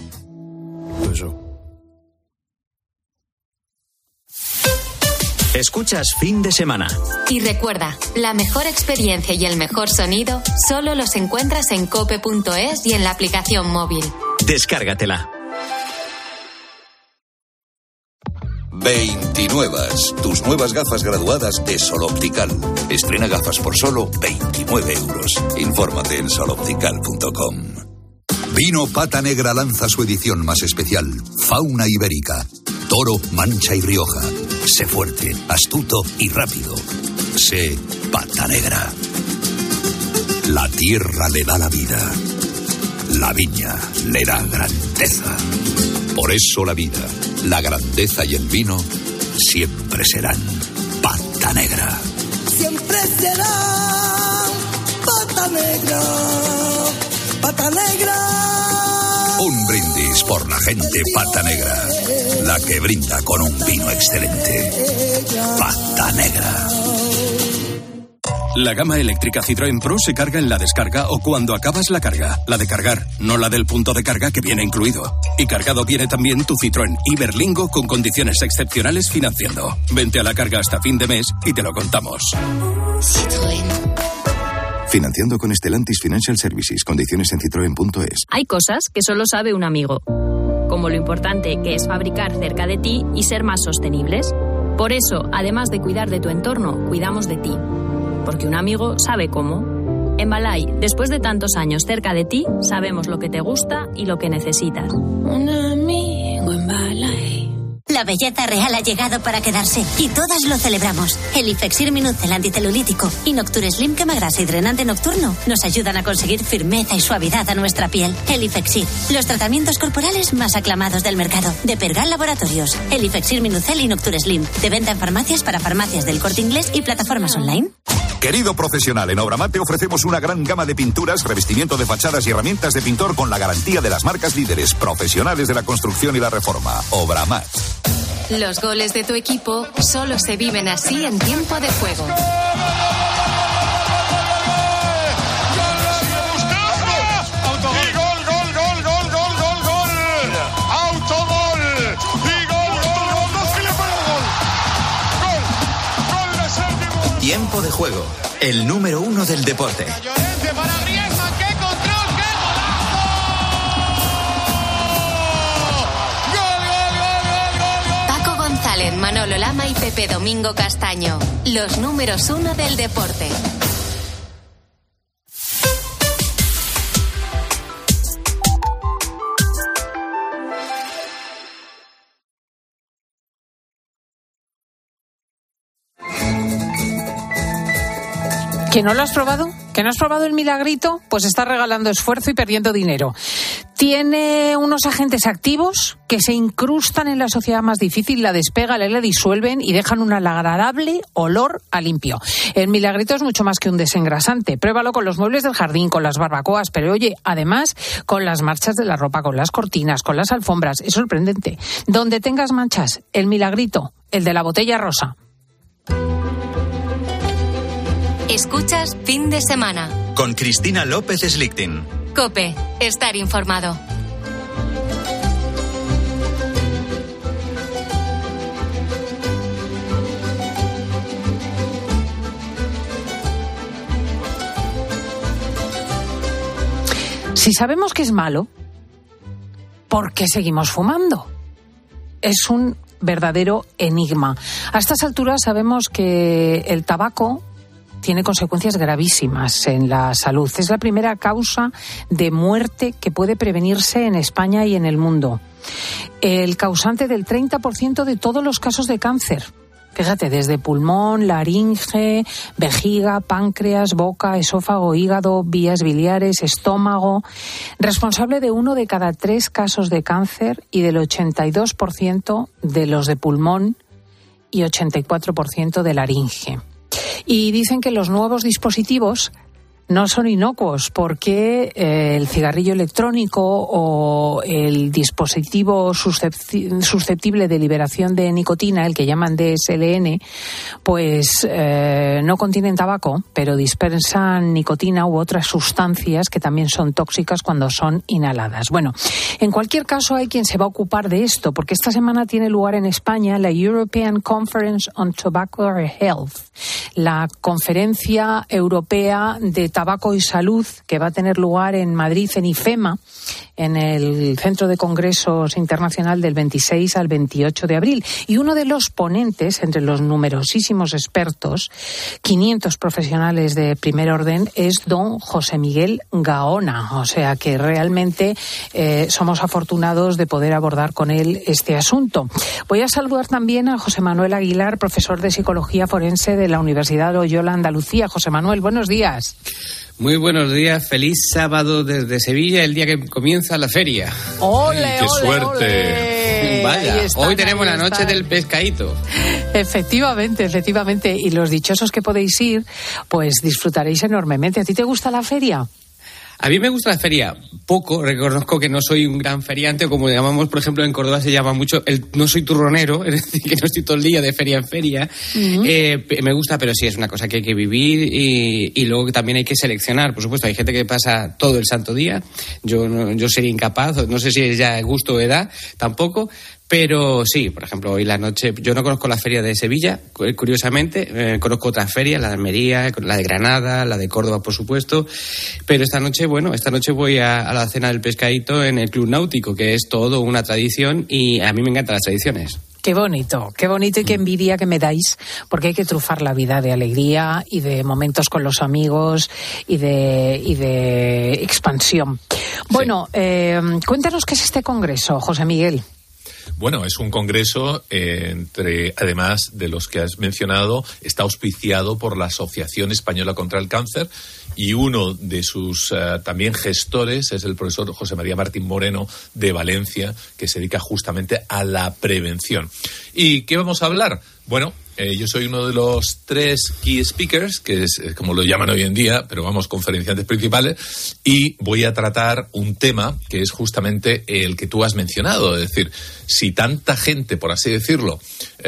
Escuchas Fin de Semana. Y recuerda, la mejor experiencia y el mejor sonido solo los encuentras en cope.es y en la aplicación móvil. Descárgatela. 29. Tus nuevas gafas graduadas de Sol Optical. Estrena gafas por solo 29 euros. Infórmate en soloptical.com. Vino Pata Negra lanza su edición más especial, Fauna Ibérica. Toro, Mancha y Rioja. Sé fuerte, astuto y rápido. Sé Pata Negra. La tierra le da la vida. La viña le da grandeza. Por eso la vida, la grandeza y el vino siempre serán Pata Negra. Siempre serán Pata Negra. Pata Negra. Un brindis por la gente Pata Negra, la que brinda con un vino excelente. Pata Negra. La gama eléctrica Citroën Pro se carga en la descarga o cuando acabas la carga. La de cargar, no la del punto de carga que viene incluido. Y cargado viene también tu Citroën Iberlingo con condiciones excepcionales financiando. Vente a la carga hasta fin de mes y te lo contamos. Citroën. Financiando con Stellantis Financial Services. Condiciones en citroen.es. Hay cosas que solo sabe un amigo. Como lo importante que es fabricar cerca de ti y ser más sostenibles. Por eso, además de cuidar de tu entorno, cuidamos de ti. Porque un amigo sabe cómo. En Balay, después de tantos años cerca de ti, sabemos lo que te gusta y lo que necesitas. Un amigo en Balay. La belleza real ha llegado para quedarse y todas lo celebramos. El Ifexir Minucel anticelulítico y Nocture Slim quemagrasa y drenante nocturno nos ayudan a conseguir firmeza y suavidad a nuestra piel. El Ifexir, los tratamientos corporales más aclamados del mercado. De Pergal Laboratorios. El Ifexir Minucel y Nocture Slim. De venta en farmacias para farmacias del Corte Inglés y plataformas online. Querido profesional, en Obramat te ofrecemos una gran gama de pinturas, revestimiento de fachadas y herramientas de pintor con la garantía de las marcas líderes, profesionales de la construcción y la reforma. Obramat. Los goles de tu equipo solo se viven así en tiempo de juego. Tiempo de juego, el número 1 del deporte. Paco González, Manolo Lama y Pepe Domingo Castaño, los números 1 del deporte. ¿Que no lo has probado? ¿Que no has probado el milagrito? Pues estás regalando esfuerzo y perdiendo dinero. Tiene unos agentes activos que se incrustan en la sociedad más difícil, la despegan, la disuelven y dejan un agradable olor a limpio. El milagrito es mucho más que un desengrasante. Pruébalo con los muebles del jardín, con las barbacoas, pero oye, además con las manchas de la ropa, con las cortinas, con las alfombras. Es sorprendente. Donde tengas manchas, el milagrito, el de la botella rosa. Escuchas Fin de Semana. Con Cristina López Slichting. COPE. Estar informado. Si sabemos que es malo, ¿por qué seguimos fumando? Es un verdadero enigma. A estas alturas sabemos que el tabaco tiene consecuencias gravísimas en la salud. Es la primera causa de muerte que puede prevenirse en España y en el mundo. El causante del 30% de todos los casos de cáncer. Fíjate, desde pulmón, laringe, vejiga, páncreas, boca, esófago, hígado, vías biliares, estómago. Responsable de 1 de cada 3 casos de cáncer y del 82% de los de pulmón y 84% de laringe. Y dicen que los nuevos dispositivos no son inocuos porque el cigarrillo electrónico o el dispositivo susceptible de liberación de nicotina, el que llaman DSLN, pues no contienen tabaco, pero dispersan nicotina u otras sustancias que también son tóxicas cuando son inhaladas. Bueno, en cualquier caso hay quien se va a ocupar de esto, porque esta semana tiene lugar en España la European Conference on Tobacco Health, la conferencia europea de tabaco y salud, que va a tener lugar en Madrid, en IFEMA, en el Centro de Congresos Internacional, del 26 al 28 de abril. Y uno de los ponentes, entre los numerosísimos expertos, 500 profesionales de primer orden, es don José Miguel Gaona. O sea que realmente somos afortunados de poder abordar con él este asunto. Voy a saludar también a José Manuel Aguilar, profesor de Psicología Forense de la Universidad Loyola Andalucía. José Manuel, buenos días. Muy buenos días, feliz sábado desde Sevilla, el día que comienza la feria. ¡Ole, ¡Qué ole, suerte! ole! Vaya, hoy tenemos la noche del pescadito. Efectivamente. Y los dichosos que podéis ir, pues disfrutaréis enormemente. ¿A ti te gusta la feria? A mí me gusta la feria poco, reconozco que no soy un gran feriante, o como llamamos, por ejemplo, en Córdoba se llama mucho, no soy turronero, es decir, que no estoy todo el día de feria en feria. Uh-huh. Me gusta, pero sí, es una cosa que hay que vivir y luego también hay que seleccionar. Por supuesto, hay gente que pasa todo el santo día, yo sería incapaz, no sé si es ya gusto o edad, tampoco. Pero sí, por ejemplo, hoy la noche, yo no conozco la feria de Sevilla, curiosamente, conozco otras ferias, la de Almería, la de Granada, la de Córdoba, por supuesto, pero esta noche voy a la cena del pescadito en el Club Náutico, que es todo una tradición y a mí me encantan las tradiciones. Qué bonito y qué envidia que me dais, porque hay que trufar la vida de alegría y de momentos con los amigos y de expansión. Bueno, cuéntanos qué es este congreso, José Miguel. Bueno, es un congreso además de los que has mencionado, está auspiciado por la Asociación Española contra el Cáncer y uno de sus también gestores es el profesor José María Martín Moreno de Valencia, que se dedica justamente a la prevención. ¿Y qué vamos a hablar? Bueno, yo soy uno de los 3 key speakers, que es como lo llaman hoy en día, pero vamos, conferenciantes principales, y voy a tratar un tema que es justamente el que tú has mencionado, es decir, si tanta gente, por así decirlo,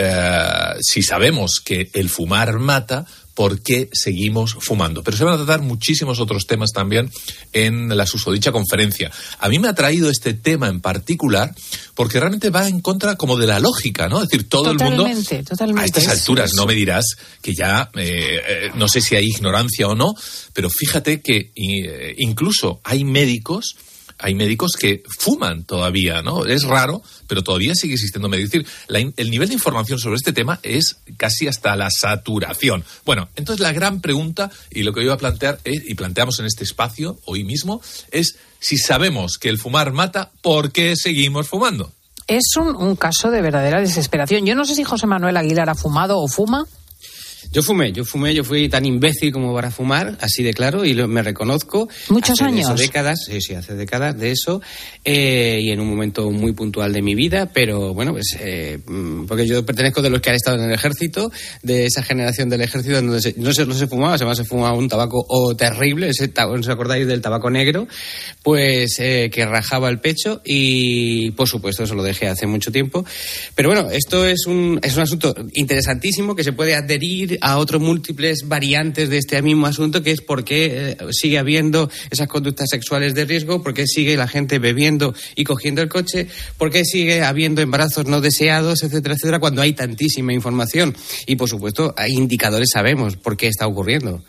si sabemos que el fumar mata, ¿por qué seguimos fumando? Pero se van a tratar muchísimos otros temas también en la susodicha conferencia. A mí me ha traído este tema en particular porque realmente va en contra como de la lógica, ¿no? Es decir, todo el mundo a estas alturas, no me dirás que ya, no sé si hay ignorancia o no, pero fíjate que incluso hay médicos que fuman todavía, ¿no? Es raro, pero todavía sigue existiendo médicos. Es decir, el nivel de información sobre este tema es casi hasta la saturación. Bueno, entonces la gran pregunta, y lo que yo iba a plantear, y planteamos en este espacio hoy mismo, es si sabemos que el fumar mata, ¿por qué seguimos fumando? Es un caso de verdadera desesperación. Yo no sé si José Manuel Aguilar ha fumado o fuma. Yo fui tan imbécil como para fumar, así de claro, y me reconozco. ¿Muchos años? Hace décadas, sí, hace décadas de eso, y en un momento muy puntual de mi vida, pero bueno, pues porque yo pertenezco de los que han estado en el ejército, de esa generación del ejército donde no se fumaba, además se fumaba un tabaco terrible, ¿os acordáis del tabaco negro? Pues que rajaba el pecho y, por supuesto, eso lo dejé hace mucho tiempo. Pero bueno, esto es un asunto interesantísimo que se puede adherir a otras múltiples variantes de este mismo asunto, que es por qué sigue habiendo esas conductas sexuales de riesgo, por qué sigue la gente bebiendo y cogiendo el coche, por qué sigue habiendo embarazos no deseados, etcétera, etcétera, cuando hay tantísima información. Y, por supuesto, hay indicadores, sabemos por qué está ocurriendo.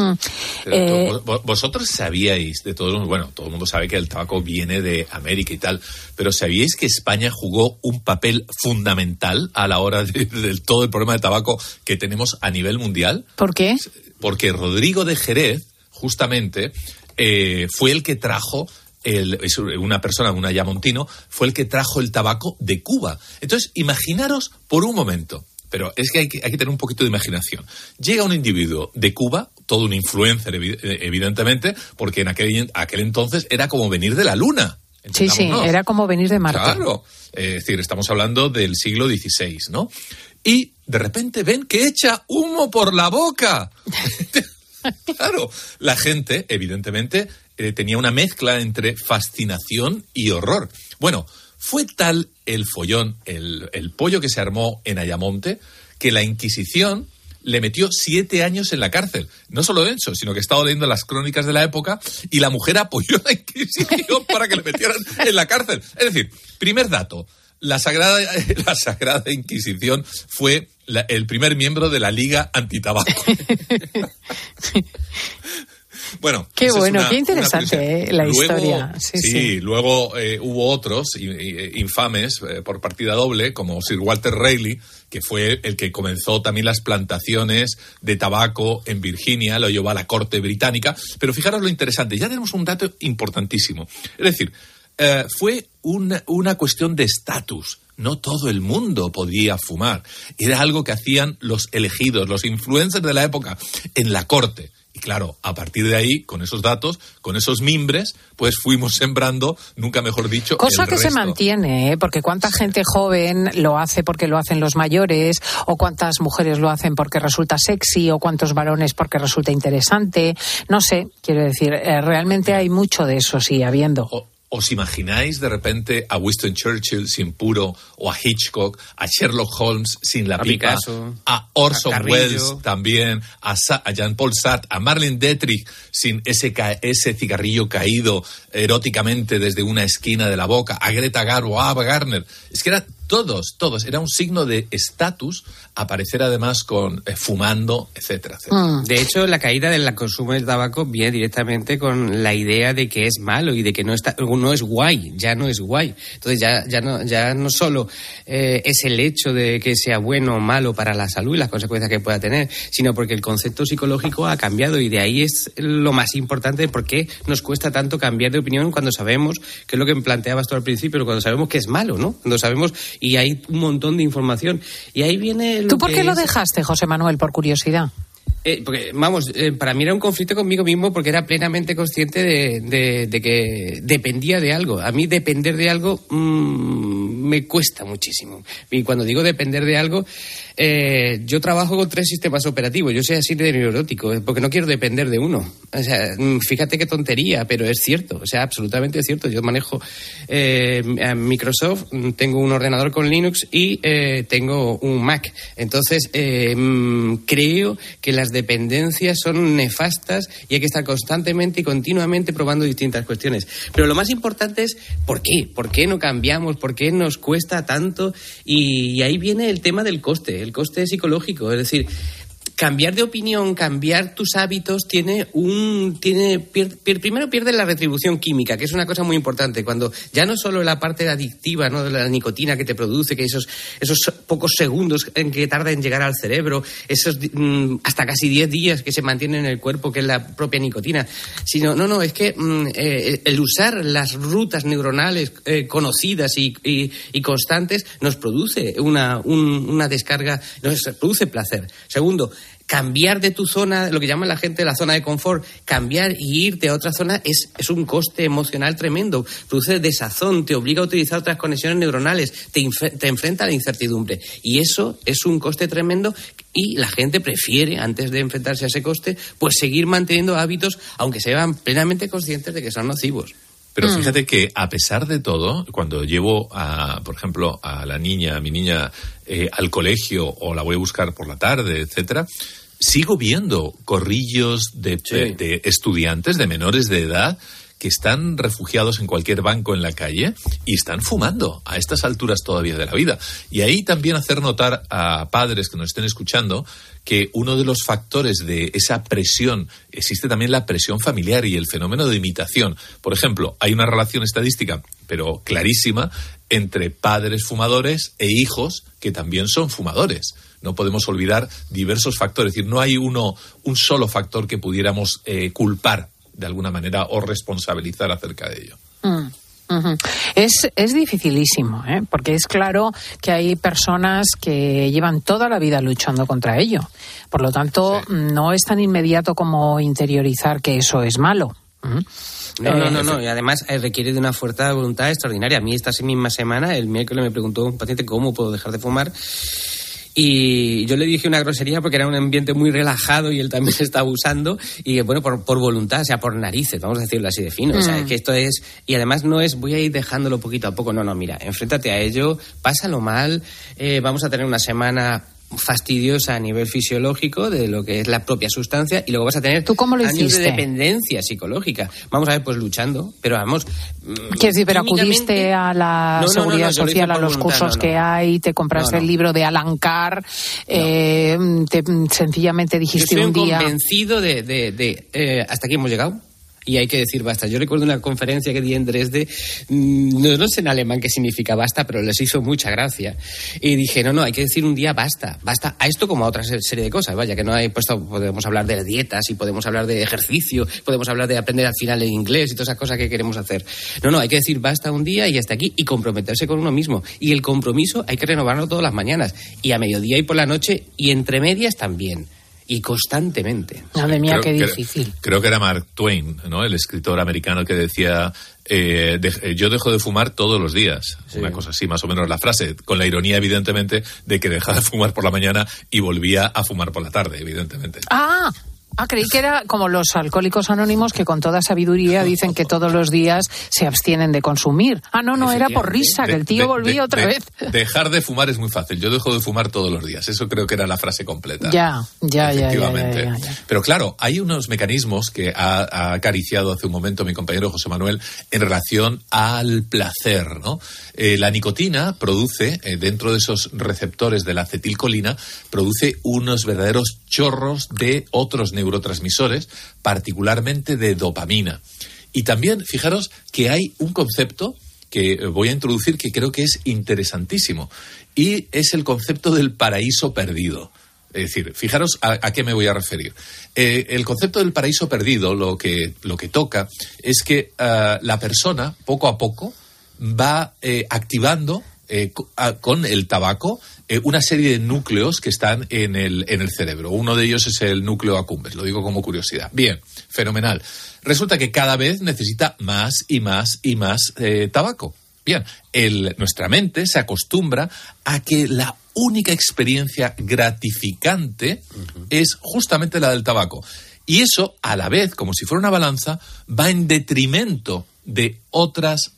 Vosotros sabíais de todo, bueno, todo el mundo sabe que el tabaco viene de América y tal, pero ¿sabíais que España jugó un papel fundamental a la hora de todo el problema del tabaco que tenemos a nivel mundial? ¿Por qué? Porque Rodrigo de Jerez, justamente, fue el que trajo, es una persona, un ayamontino, fue el que trajo el tabaco de Cuba. Entonces, imaginaros por un momento pero es que hay que tener un poquito de imaginación. Llega un individuo de Cuba, todo un influencer, evidentemente, porque en aquel entonces era como venir de la Luna. Sí, era como venir de Marte. Claro, es decir, estamos hablando del siglo XVI, ¿no? Y de repente ven que echa humo por la boca. Claro, la gente, evidentemente, tenía una mezcla entre fascinación y horror. Bueno, fue tal el follón, el pollo que se armó en Ayamonte, que la Inquisición le metió 7 años en la cárcel. No solo eso, sino que estaba leyendo las crónicas de la época y la mujer apoyó a la Inquisición para que le metieran en la cárcel. Es decir, primer dato, la Sagrada Inquisición fue el primer miembro de la Liga Antitabaco. Bueno, qué bueno, qué interesante la historia. Sí, luego hubo otros infames por partida doble, como Sir Walter Raleigh, que fue el que comenzó también las plantaciones de tabaco en Virginia, lo llevó a la corte británica. Pero fijaros lo interesante, ya tenemos un dato importantísimo. Es decir, fue una cuestión de estatus. No todo el mundo podía fumar. Era algo que hacían los elegidos, los influencers de la época, en la corte. Y claro, a partir de ahí, con esos datos, con esos mimbres, pues fuimos sembrando, nunca mejor dicho, cosa el que resto. Se mantiene, porque cuánta gente joven lo hace porque lo hacen los mayores, o cuántas mujeres lo hacen porque resulta sexy, o cuántos varones porque resulta interesante. No sé, quiero decir, realmente hay mucho de eso, sí, habiendo. ¿Os imagináis de repente a Winston Churchill sin puro, o a Hitchcock, a Sherlock Holmes sin la pipa, Picasso, a Orson a Welles también, a Jean-Paul Sartre, a Marlene Dietrich sin ese cigarrillo caído eróticamente desde una esquina de la boca, a Greta Garbo, a Ava Gardner? Es que eran todos, era un signo de estatus aparecer además con fumando, etcétera, etcétera. De hecho, la caída del consumo del tabaco viene directamente con la idea de que es malo y de que no es guay, ya no es guay. Entonces ya no solo es el hecho de que sea bueno o malo para la salud y las consecuencias que pueda tener, sino porque el concepto psicológico ha cambiado, y de ahí es lo más importante de por qué nos cuesta tanto cambiar de opinión cuando sabemos, que es lo que planteabas tú al principio, cuando sabemos que es malo, ¿no? Cuando sabemos, y hay un montón de información. Y ahí viene ¿Tú por qué lo dejaste, José Manuel, por curiosidad? Porque, para mí era un conflicto conmigo mismo, porque era plenamente consciente de que dependía de algo. A mí depender de algo me cuesta muchísimo. Y cuando digo depender de algo, yo trabajo con 3 sistemas operativos. Yo soy así de neurótico, porque no quiero depender de uno. O sea, fíjate qué tontería, pero es cierto. O sea, absolutamente cierto. Yo manejo Microsoft, tengo un ordenador con Linux y tengo un Mac. Entonces, creo que las dependencias son nefastas y hay que estar constantemente y continuamente probando distintas cuestiones. Pero lo más importante es ¿por qué? ¿Por qué no cambiamos? ¿Por qué nos cuesta tanto? Y ahí viene el tema del coste, el coste psicológico. Es decir, cambiar de opinión, cambiar tus hábitos primero pierde la retribución química, que es una cosa muy importante. Cuando ya no solo la parte adictiva, ¿no?, de la nicotina que te produce, que esos pocos segundos en que tarda en llegar al cerebro, esos hasta casi 10 días que se mantiene en el cuerpo, que es la propia nicotina, sino es que el usar las rutas neuronales conocidas y constantes nos produce una descarga, nos produce placer. Segundo, cambiar de tu zona, lo que llama la gente la zona de confort, cambiar y irte a otra zona es un coste emocional tremendo. Produce desazón, te obliga a utilizar otras conexiones neuronales, te enfrenta a la incertidumbre. Y eso es un coste tremendo, y la gente prefiere, antes de enfrentarse a ese coste, pues seguir manteniendo hábitos, aunque sean plenamente conscientes de que son nocivos. Pero fíjate que, a pesar de todo, cuando llevo, por ejemplo, a mi niña al colegio, o la voy a buscar por la tarde, etcétera, sigo viendo corrillos de estudiantes, de menores de edad, que están refugiados en cualquier banco en la calle y están fumando a estas alturas todavía de la vida. Y ahí también hacer notar a padres que nos estén escuchando que uno de los factores de esa presión, existe también la presión familiar y el fenómeno de imitación. Por ejemplo, hay una relación estadística, pero clarísima, entre padres fumadores e hijos que también son fumadores. No podemos olvidar diversos factores, es decir, no hay un solo factor que pudiéramos culpar de alguna manera o responsabilizar acerca de ello. Uh-huh. Es dificilísimo, porque es claro que hay personas que llevan toda la vida luchando contra ello. Por lo tanto, no es tan inmediato como interiorizar que eso es malo. No. Y además requiere de una fuerza de voluntad extraordinaria. A mí esta misma semana, el miércoles, me preguntó un paciente cómo puedo dejar de fumar. Y yo le dije una grosería porque era un ambiente muy relajado y él también se está abusando. Y bueno, por voluntad, o sea, por narices, vamos a decirlo así de fino. O sea, que esto es... Y además no es voy a ir dejándolo poquito a poco. No, mira, enfréntate a ello, pásalo mal. Vamos a tener una semana fastidiosa a nivel fisiológico de lo que es la propia sustancia y luego vas a tener años de dependencia psicológica. Vamos a ver, pues luchando, pero vamos... Quiero decir, pero acudiste a la Seguridad Social, a los cursos que hay, te compraste el libro de Alan Carr, sencillamente dijiste un día... Estoy convencido de hasta aquí hemos llegado. Y hay que decir basta. Yo recuerdo una conferencia que di en Dresde, no sé en alemán qué significa basta, pero les hizo mucha gracia. Y dije, no, hay que decir un día basta a esto como a otra serie de cosas, vaya, que no hay puesto, podemos hablar de dietas y podemos hablar de ejercicio, podemos hablar de aprender al final el inglés y todas esas cosas que queremos hacer. No, hay que decir basta un día y hasta aquí y comprometerse con uno mismo. Y el compromiso hay que renovarlo todas las mañanas y a mediodía y por la noche y entre medias también. Y constantemente. Madre mía, qué difícil. Creo que era Mark Twain, ¿no? El escritor americano que decía, yo dejo de fumar todos los días. Sí. Una cosa así, más o menos la frase, con la ironía, evidentemente, de que dejaba de fumar por la mañana y volvía a fumar por la tarde, evidentemente. Creí que era como los alcohólicos anónimos que con toda sabiduría dicen que todos los días se abstienen de consumir. No, era por risa, que el tío volvía otra vez. Dejar de fumar es muy fácil. Yo dejo de fumar todos los días. Eso creo que era la frase completa. Ya. Pero claro, hay unos mecanismos que ha acariciado hace un momento mi compañero José Manuel en relación al placer, ¿no? La nicotina produce, dentro de esos receptores de la acetilcolina, produce unos verdaderos chorros de otros neurotransmisores, particularmente de dopamina. Y también, fijaros que hay un concepto que voy a introducir que creo que es interesantísimo, y es el concepto del paraíso perdido. Es decir, fijaros a qué me voy a referir. El concepto del paraíso perdido lo que toca es que la persona, poco a poco, va activando con el tabaco una serie de núcleos que están en el cerebro. Uno de ellos es el núcleo accumbens, lo digo como curiosidad. Bien, fenomenal. Resulta que cada vez necesita más y más y más tabaco. Bien, nuestra mente se acostumbra a que la única experiencia gratificante es justamente la del tabaco. Y eso, a la vez, como si fuera una balanza, va en detrimento de otros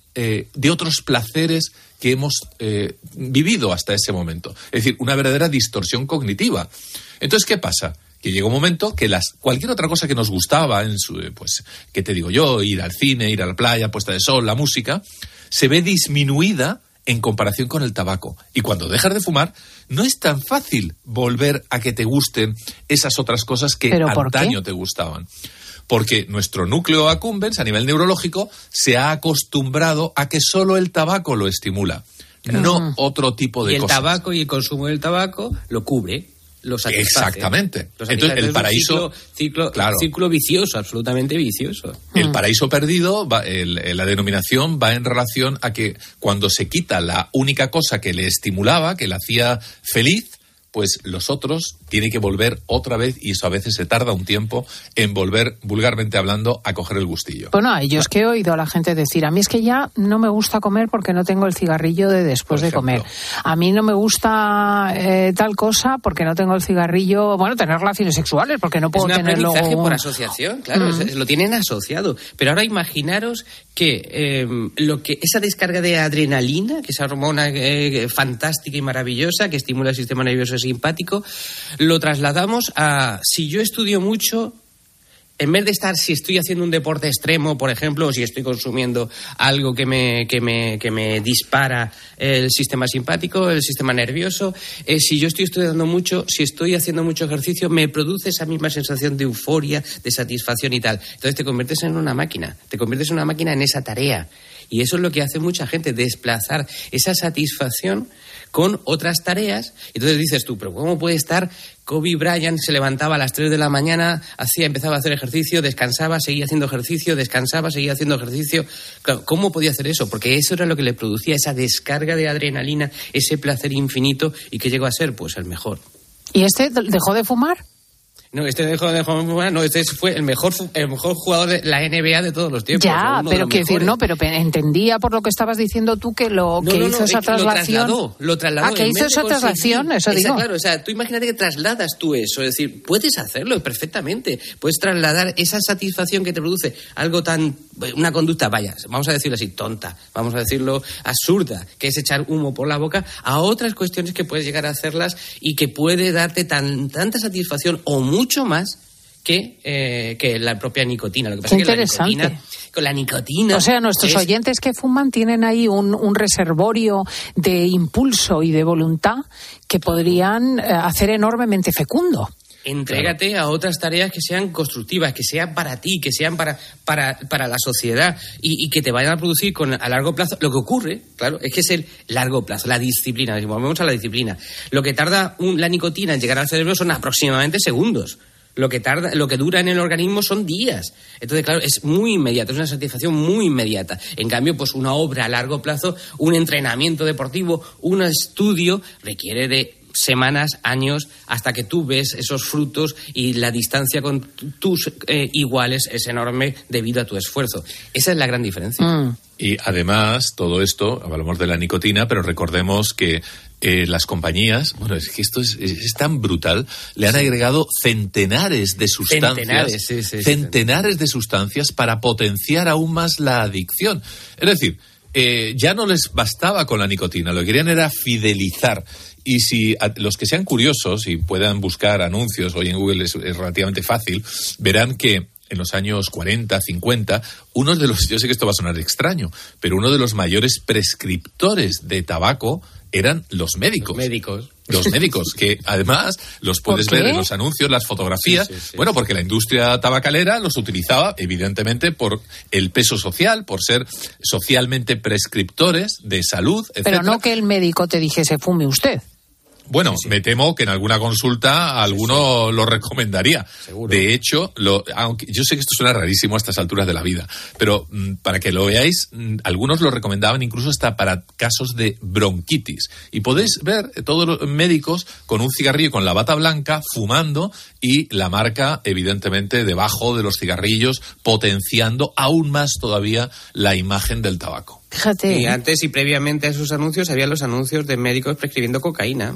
placeres que hemos vivido hasta ese momento. Es decir, una verdadera distorsión cognitiva. Entonces, ¿qué pasa? Que llega un momento que cualquier otra cosa que nos gustaba, ¿qué te digo yo? Ir al cine, ir a la playa, puesta de sol, la música, se ve disminuida en comparación con el tabaco. Y cuando dejas de fumar, no es tan fácil volver a que te gusten esas otras cosas que antaño te gustaban. Porque nuestro núcleo accumbens, a nivel neurológico, se ha acostumbrado a que solo el tabaco lo estimula, no otro tipo de cosas. Y el tabaco y el consumo del tabaco lo cubre, lo satisface. Exactamente. Entonces, el paraíso... Círculo vicioso, absolutamente vicioso. El paraíso perdido, la denominación va en relación a que cuando se quita la única cosa que le estimulaba, que le hacía feliz, pues los otros tienen que volver otra vez, y eso a veces se tarda un tiempo en volver, vulgarmente hablando, a coger el gustillo. Bueno, yo es que he oído a la gente decir, a mí es que ya no me gusta comer porque no tengo el cigarrillo de después de comer. A mí no me gusta tal cosa porque no tengo el cigarrillo, tener relaciones sexuales porque no puedo tenerlo. Es un aprendizaje por asociación, claro, lo tienen asociado. Pero ahora imaginaros que esa descarga de adrenalina, que esa hormona fantástica y maravillosa que estimula el sistema nervioso simpático, lo trasladamos a si yo estudio mucho, en vez de si estoy haciendo un deporte extremo, por ejemplo, o si estoy consumiendo algo que me dispara el sistema simpático, el sistema nervioso, si yo estoy estudiando mucho, si estoy haciendo mucho ejercicio, me produce esa misma sensación de euforia, de satisfacción y tal. Entonces te conviertes en una máquina en esa tarea. Y eso es lo que hace mucha gente, desplazar esa satisfacción con otras tareas. Entonces dices tú, pero ¿cómo puede estar Kobe Bryant? Se levantaba a las 3 de la mañana, empezaba a hacer ejercicio, descansaba, seguía haciendo ejercicio, descansaba, seguía haciendo ejercicio. Claro, ¿cómo podía hacer eso? Porque eso era lo que le producía esa descarga de adrenalina, ese placer infinito, y que llegó a ser pues el mejor. ¿Y este dejó de fumar? No, este fue el mejor jugador de la NBA de todos los tiempos. Ya, pero quiero decir, no, pero entendía por lo que estabas diciendo tú que hizo esa traslación. Lo trasladó. Que hizo esa traslación, eso digo. Claro, o sea, tú imagínate que trasladas tú eso, es decir, puedes hacerlo perfectamente, puedes trasladar esa satisfacción que te produce algo una conducta, vamos a decirlo así, tonta, vamos a decirlo absurda, que es echar humo por la boca, a otras cuestiones que puedes llegar a hacerlas y que puede darte tanta satisfacción o mucho más que la propia nicotina. Lo que pasa es que con la nicotina... O sea, nuestros oyentes que fuman tienen ahí un reservorio de impulso y de voluntad que podrían hacer enormemente fecundo. Entrégate a otras tareas que sean constructivas, que sean para ti, que sean para la sociedad y que te vayan a producir a largo plazo. Lo que ocurre, claro, es que es el largo plazo, la disciplina. Volvemos a la disciplina. Lo que tarda la nicotina en llegar al cerebro son aproximadamente segundos. Lo que dura en el organismo son días. Entonces, claro, es muy inmediato, es una satisfacción muy inmediata. En cambio, pues una obra a largo plazo, un entrenamiento deportivo, un estudio requiere de semanas, años, hasta que tú ves esos frutos y la distancia con tus iguales es enorme debido a tu esfuerzo. Esa es la gran diferencia. Y además, todo esto, hablamos de la nicotina, pero recordemos que las compañías, bueno, es que esto es tan brutal, le han agregado centenares de sustancias para potenciar aún más la adicción. Es decir, ya no les bastaba con la nicotina, lo que querían era fidelizar. Y si los que sean curiosos y puedan buscar anuncios, hoy en Google es relativamente fácil, verán que en los años 40, 50, yo sé que esto va a sonar extraño, pero uno de los mayores prescriptores de tabaco eran los médicos. Los médicos, que además los puedes ver en los anuncios, las fotografías. Sí. Bueno, porque la industria tabacalera los utilizaba, evidentemente, por el peso social, por ser socialmente prescriptores de salud, etc. Pero no que el médico te dijese, fume usted. Bueno, me temo que en alguna consulta alguno lo recomendaría. Seguro. De hecho, aunque yo sé que esto suena rarísimo a estas alturas de la vida, pero para que lo veáis, algunos lo recomendaban incluso hasta para casos de bronquitis. Y podéis ver todos los médicos con un cigarrillo con la bata blanca, fumando, y la marca, evidentemente, debajo de los cigarrillos, potenciando aún más todavía la imagen del tabaco. Fíjate. Y antes y previamente a esos anuncios había los anuncios de médicos prescribiendo cocaína.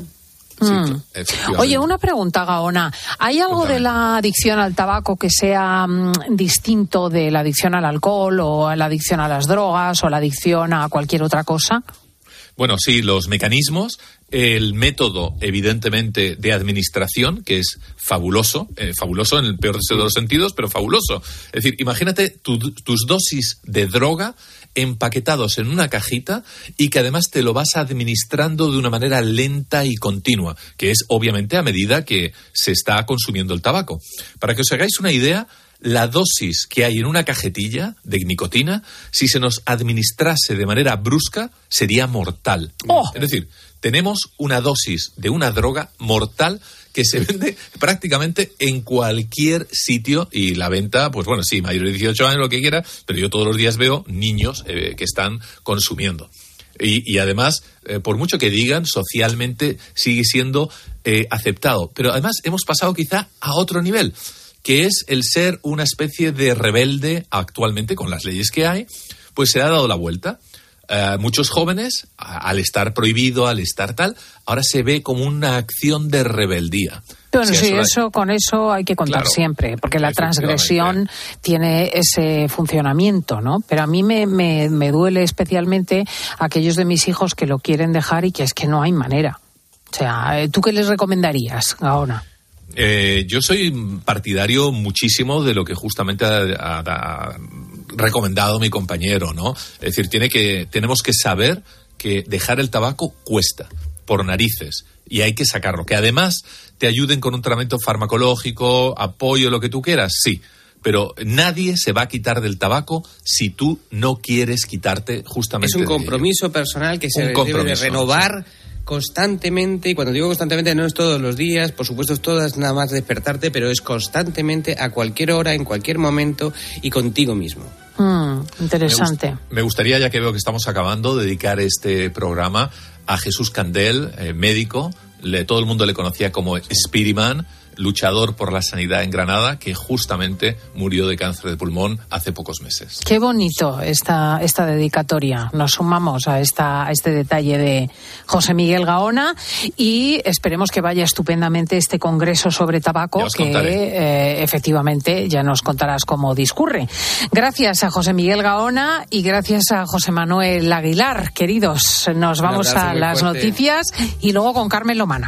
Oye, una pregunta, Gaona. ¿Hay algo de la adicción al tabaco que sea distinto de la adicción al alcohol o a la adicción a las drogas o la adicción a cualquier otra cosa? Bueno, sí, los mecanismos, el método, evidentemente, de administración, que es fabuloso en el peor de los sentidos, pero fabuloso. Es decir, imagínate tus dosis de droga empaquetados en una cajita y que además te lo vas administrando de una manera lenta y continua, que es obviamente a medida que se está consumiendo el tabaco. Para que os hagáis una idea, la dosis que hay en una cajetilla de nicotina, si se nos administrase de manera brusca, sería mortal. ¡Oh! Es decir, tenemos una dosis de una droga mortal que se vende prácticamente en cualquier sitio, y la venta, pues bueno, sí, mayor de 18 años, lo que quiera, pero yo todos los días veo niños que están consumiendo. Y además, por mucho que digan, socialmente sigue siendo aceptado. Pero además hemos pasado quizá a otro nivel, que es el ser una especie de rebelde actualmente con las leyes que hay, pues se ha dado la vuelta. Muchos jóvenes, al estar prohibido, al estar tal, ahora se ve como una acción de rebeldía. Bueno, sí, con eso hay que contar siempre, porque la transgresión tiene ese funcionamiento, ¿no? Pero a mí me duele especialmente aquellos de mis hijos que lo quieren dejar y que es que no hay manera. O sea, ¿tú qué les recomendarías ahora? Yo soy partidario muchísimo de lo que justamente ha recomendado mi compañero, ¿no? Es decir, tenemos que saber que dejar el tabaco cuesta, por narices, y hay que sacarlo. Que además te ayuden con un tratamiento farmacológico, apoyo, lo que tú quieras, sí. pero nadie se va a quitar del tabaco si tú no quieres quitarte justamente. Es un compromiso personal que se debe de renovar constantemente, y cuando digo constantemente no es todos los días, por supuesto es todas nada más despertarte, pero es constantemente, a cualquier hora, en cualquier momento y contigo mismo. Interesante. Me gustaría, ya que veo que estamos acabando, dedicar este programa a Jesús Candel, médico. Todo el mundo le conocía como Spiderman, luchador por la sanidad en Granada, que justamente murió de cáncer de pulmón hace pocos meses. Qué bonito esta dedicatoria. Nos sumamos a este detalle de José Miguel Gaona y esperemos que vaya estupendamente este congreso sobre tabaco, que efectivamente ya nos contarás cómo discurre. Gracias a José Miguel Gaona y gracias a José Manuel Aguilar. Queridos, nos vamos a las noticias y luego con Carmen Lomana.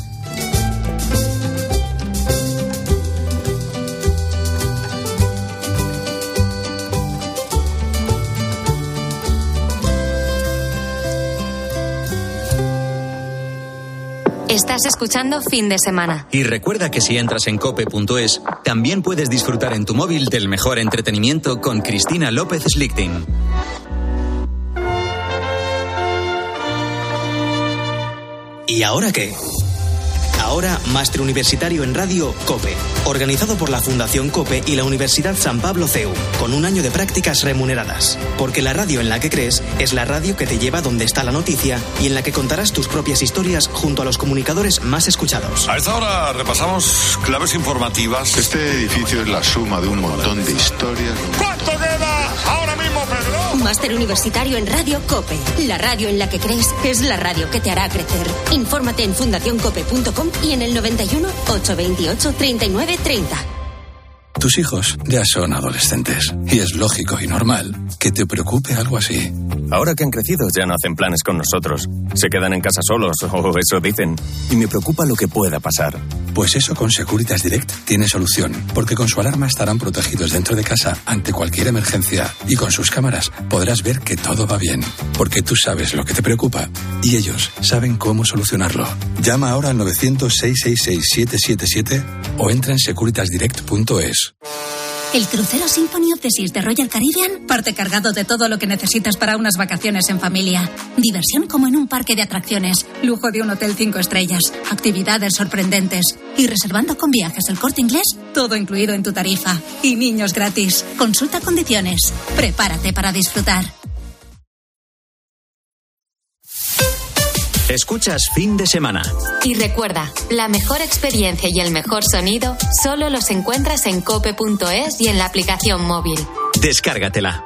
Estás escuchando Fin de Semana. Y recuerda que si entras en cope.es, también puedes disfrutar en tu móvil del mejor entretenimiento con Cristina López Slichting. ¿Y ahora qué? Ahora, Máster Universitario en Radio COPE, organizado por la Fundación COPE y la Universidad San Pablo CEU, con un año de prácticas remuneradas. Porque la radio en la que crees es la radio que te lleva donde está la noticia y en la que contarás tus propias historias junto a los comunicadores más escuchados. A esta hora repasamos claves informativas. Este edificio es la suma de un montón de historias. ¿Cuánto queda ahora mismo, Pedro? Máster Universitario en Radio COPE. La radio en la que crees es la radio que te hará crecer. Infórmate en fundacioncope.com y en el 91 828 39 30. Tus hijos ya son adolescentes y es lógico y normal que te preocupe algo así. Ahora que han crecido ya no hacen planes con nosotros. Se quedan en casa solos, o eso dicen. Y me preocupa lo que pueda pasar. Pues eso con Securitas Direct tiene solución, porque con su alarma estarán protegidos dentro de casa ante cualquier emergencia y con sus cámaras podrás ver que todo va bien, porque tú sabes lo que te preocupa y ellos saben cómo solucionarlo. Llama ahora al 900-666-777 o entra en securitasdirect.es. El crucero Symphony of the Seas de Royal Caribbean parte cargado de todo lo que necesitas para unas vacaciones en familia. Diversión como en un parque de atracciones, lujo de un hotel 5 estrellas, actividades sorprendentes y reservando con Viajes El Corte Inglés, todo incluido en tu tarifa. Y niños gratis. Consulta condiciones. Prepárate para disfrutar. Escuchas Fin de Semana. Y recuerda, la mejor experiencia y el mejor sonido solo los encuentras en cope.es y en la aplicación móvil. Descárgatela.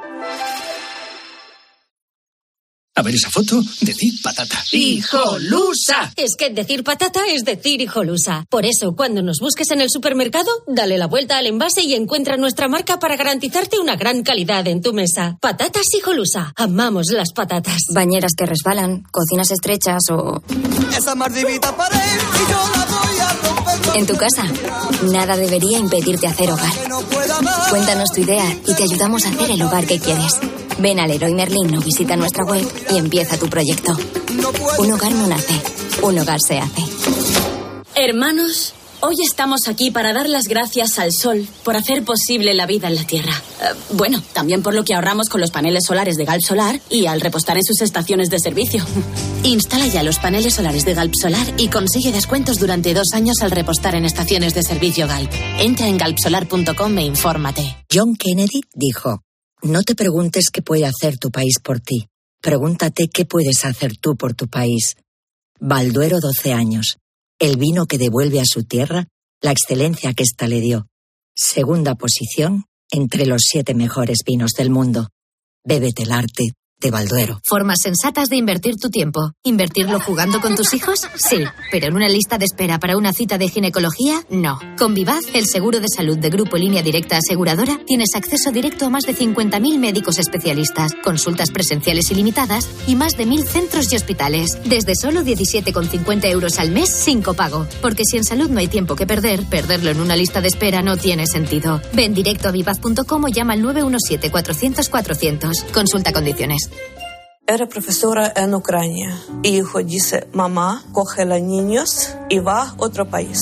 A ver esa foto, decir patata. ¡Hijolusa! Es que decir patata es decir hijolusa. Por eso, cuando nos busques en el supermercado, dale la vuelta al envase y encuentra nuestra marca para garantizarte una gran calidad en tu mesa. Patatas Hijolusa. Amamos las patatas. Bañeras que resbalan, cocinas estrechas o... Esa mardivita pared y yo la voy a romper. En tu casa, nada debería impedirte hacer hogar. Cuéntanos tu idea y te ayudamos a hacer el hogar que quieres. Ven al Leroy Merlin o visita nuestra web y empieza tu proyecto. Un hogar no nace, un hogar se hace. Hermanos, hoy estamos aquí para dar las gracias al sol por hacer posible la vida en la Tierra. Bueno, también por lo que ahorramos con los paneles solares de Galp Solar y al repostar en sus estaciones de servicio. Instala ya los paneles solares de Galp Solar y consigue descuentos durante 2 años al repostar en estaciones de servicio Galp. Entra en galpsolar.com e infórmate. John Kennedy dijo: no te preguntes qué puede hacer tu país por ti. Pregúntate qué puedes hacer tú por tu país. Balduero 12 años. El vino que devuelve a su tierra la excelencia que ésta le dio. Segunda posición entre los 7 mejores vinos del mundo. Bébete el arte de Balduero. Formas sensatas de invertir tu tiempo. ¿Invertirlo jugando con tus hijos? Sí, pero en una lista de espera para una cita de ginecología, no. Con Vivaz, el seguro de salud de Grupo Línea Directa Aseguradora, tienes acceso directo a más de 50.000 médicos especialistas, consultas presenciales ilimitadas y más de 1.000 centros y hospitales. Desde solo 17,50 euros al mes sin copago. Porque si en salud no hay tiempo que perder, perderlo en una lista de espera no tiene sentido. Ven directo a vivaz.com o llama al 917-400-400. Consulta condiciones. Era profesora en Ucrania. Y hijo dice: mamá, coge a los niños y va a otro país.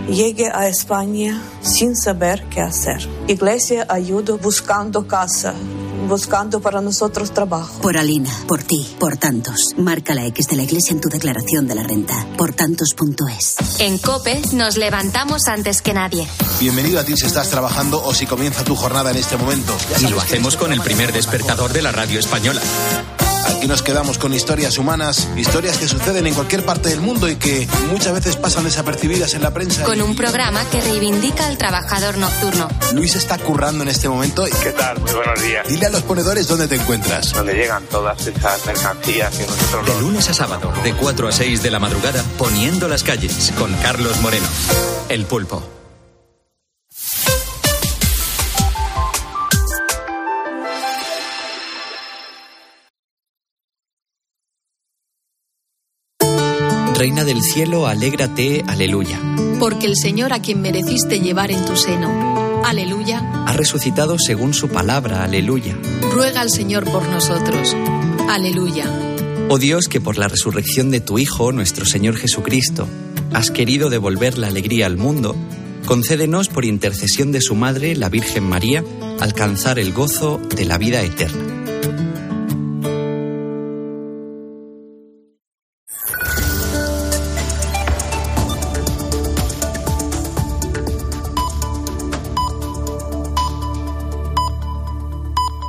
llegué a España sin saber qué hacer. Iglesia ayudó buscando casa, buscando para nosotros trabajo. Por Alina, por ti, por tantos. Marca la X de la Iglesia en tu declaración de la renta. Portantos.es. En COPE nos levantamos antes que nadie. Bienvenido a ti si estás trabajando o si comienza tu jornada en este momento. Y lo hacemos con el primer despertador de la radio española. Aquí nos quedamos con historias humanas, historias que suceden en cualquier parte del mundo y que muchas veces pasan desapercibidas en la prensa. Con un programa que reivindica al trabajador nocturno. Luis está currando en este momento. ¿Qué tal? Muy buenos días. Dile a los ponedores dónde te encuentras. Donde llegan todas esas mercancías que nosotros... De lunes a sábado, de 4 a 6 de la madrugada, poniendo las calles, con Carlos Moreno. El Pulpo. Reina del cielo, alégrate, aleluya. Porque el Señor a quien mereciste llevar en tu seno, aleluya, ha resucitado según su palabra, aleluya. Ruega al Señor por nosotros, aleluya. Oh Dios, que por la resurrección de tu Hijo, nuestro Señor Jesucristo, has querido devolver la alegría al mundo, concédenos por intercesión de su Madre, la Virgen María, alcanzar el gozo de la vida eterna.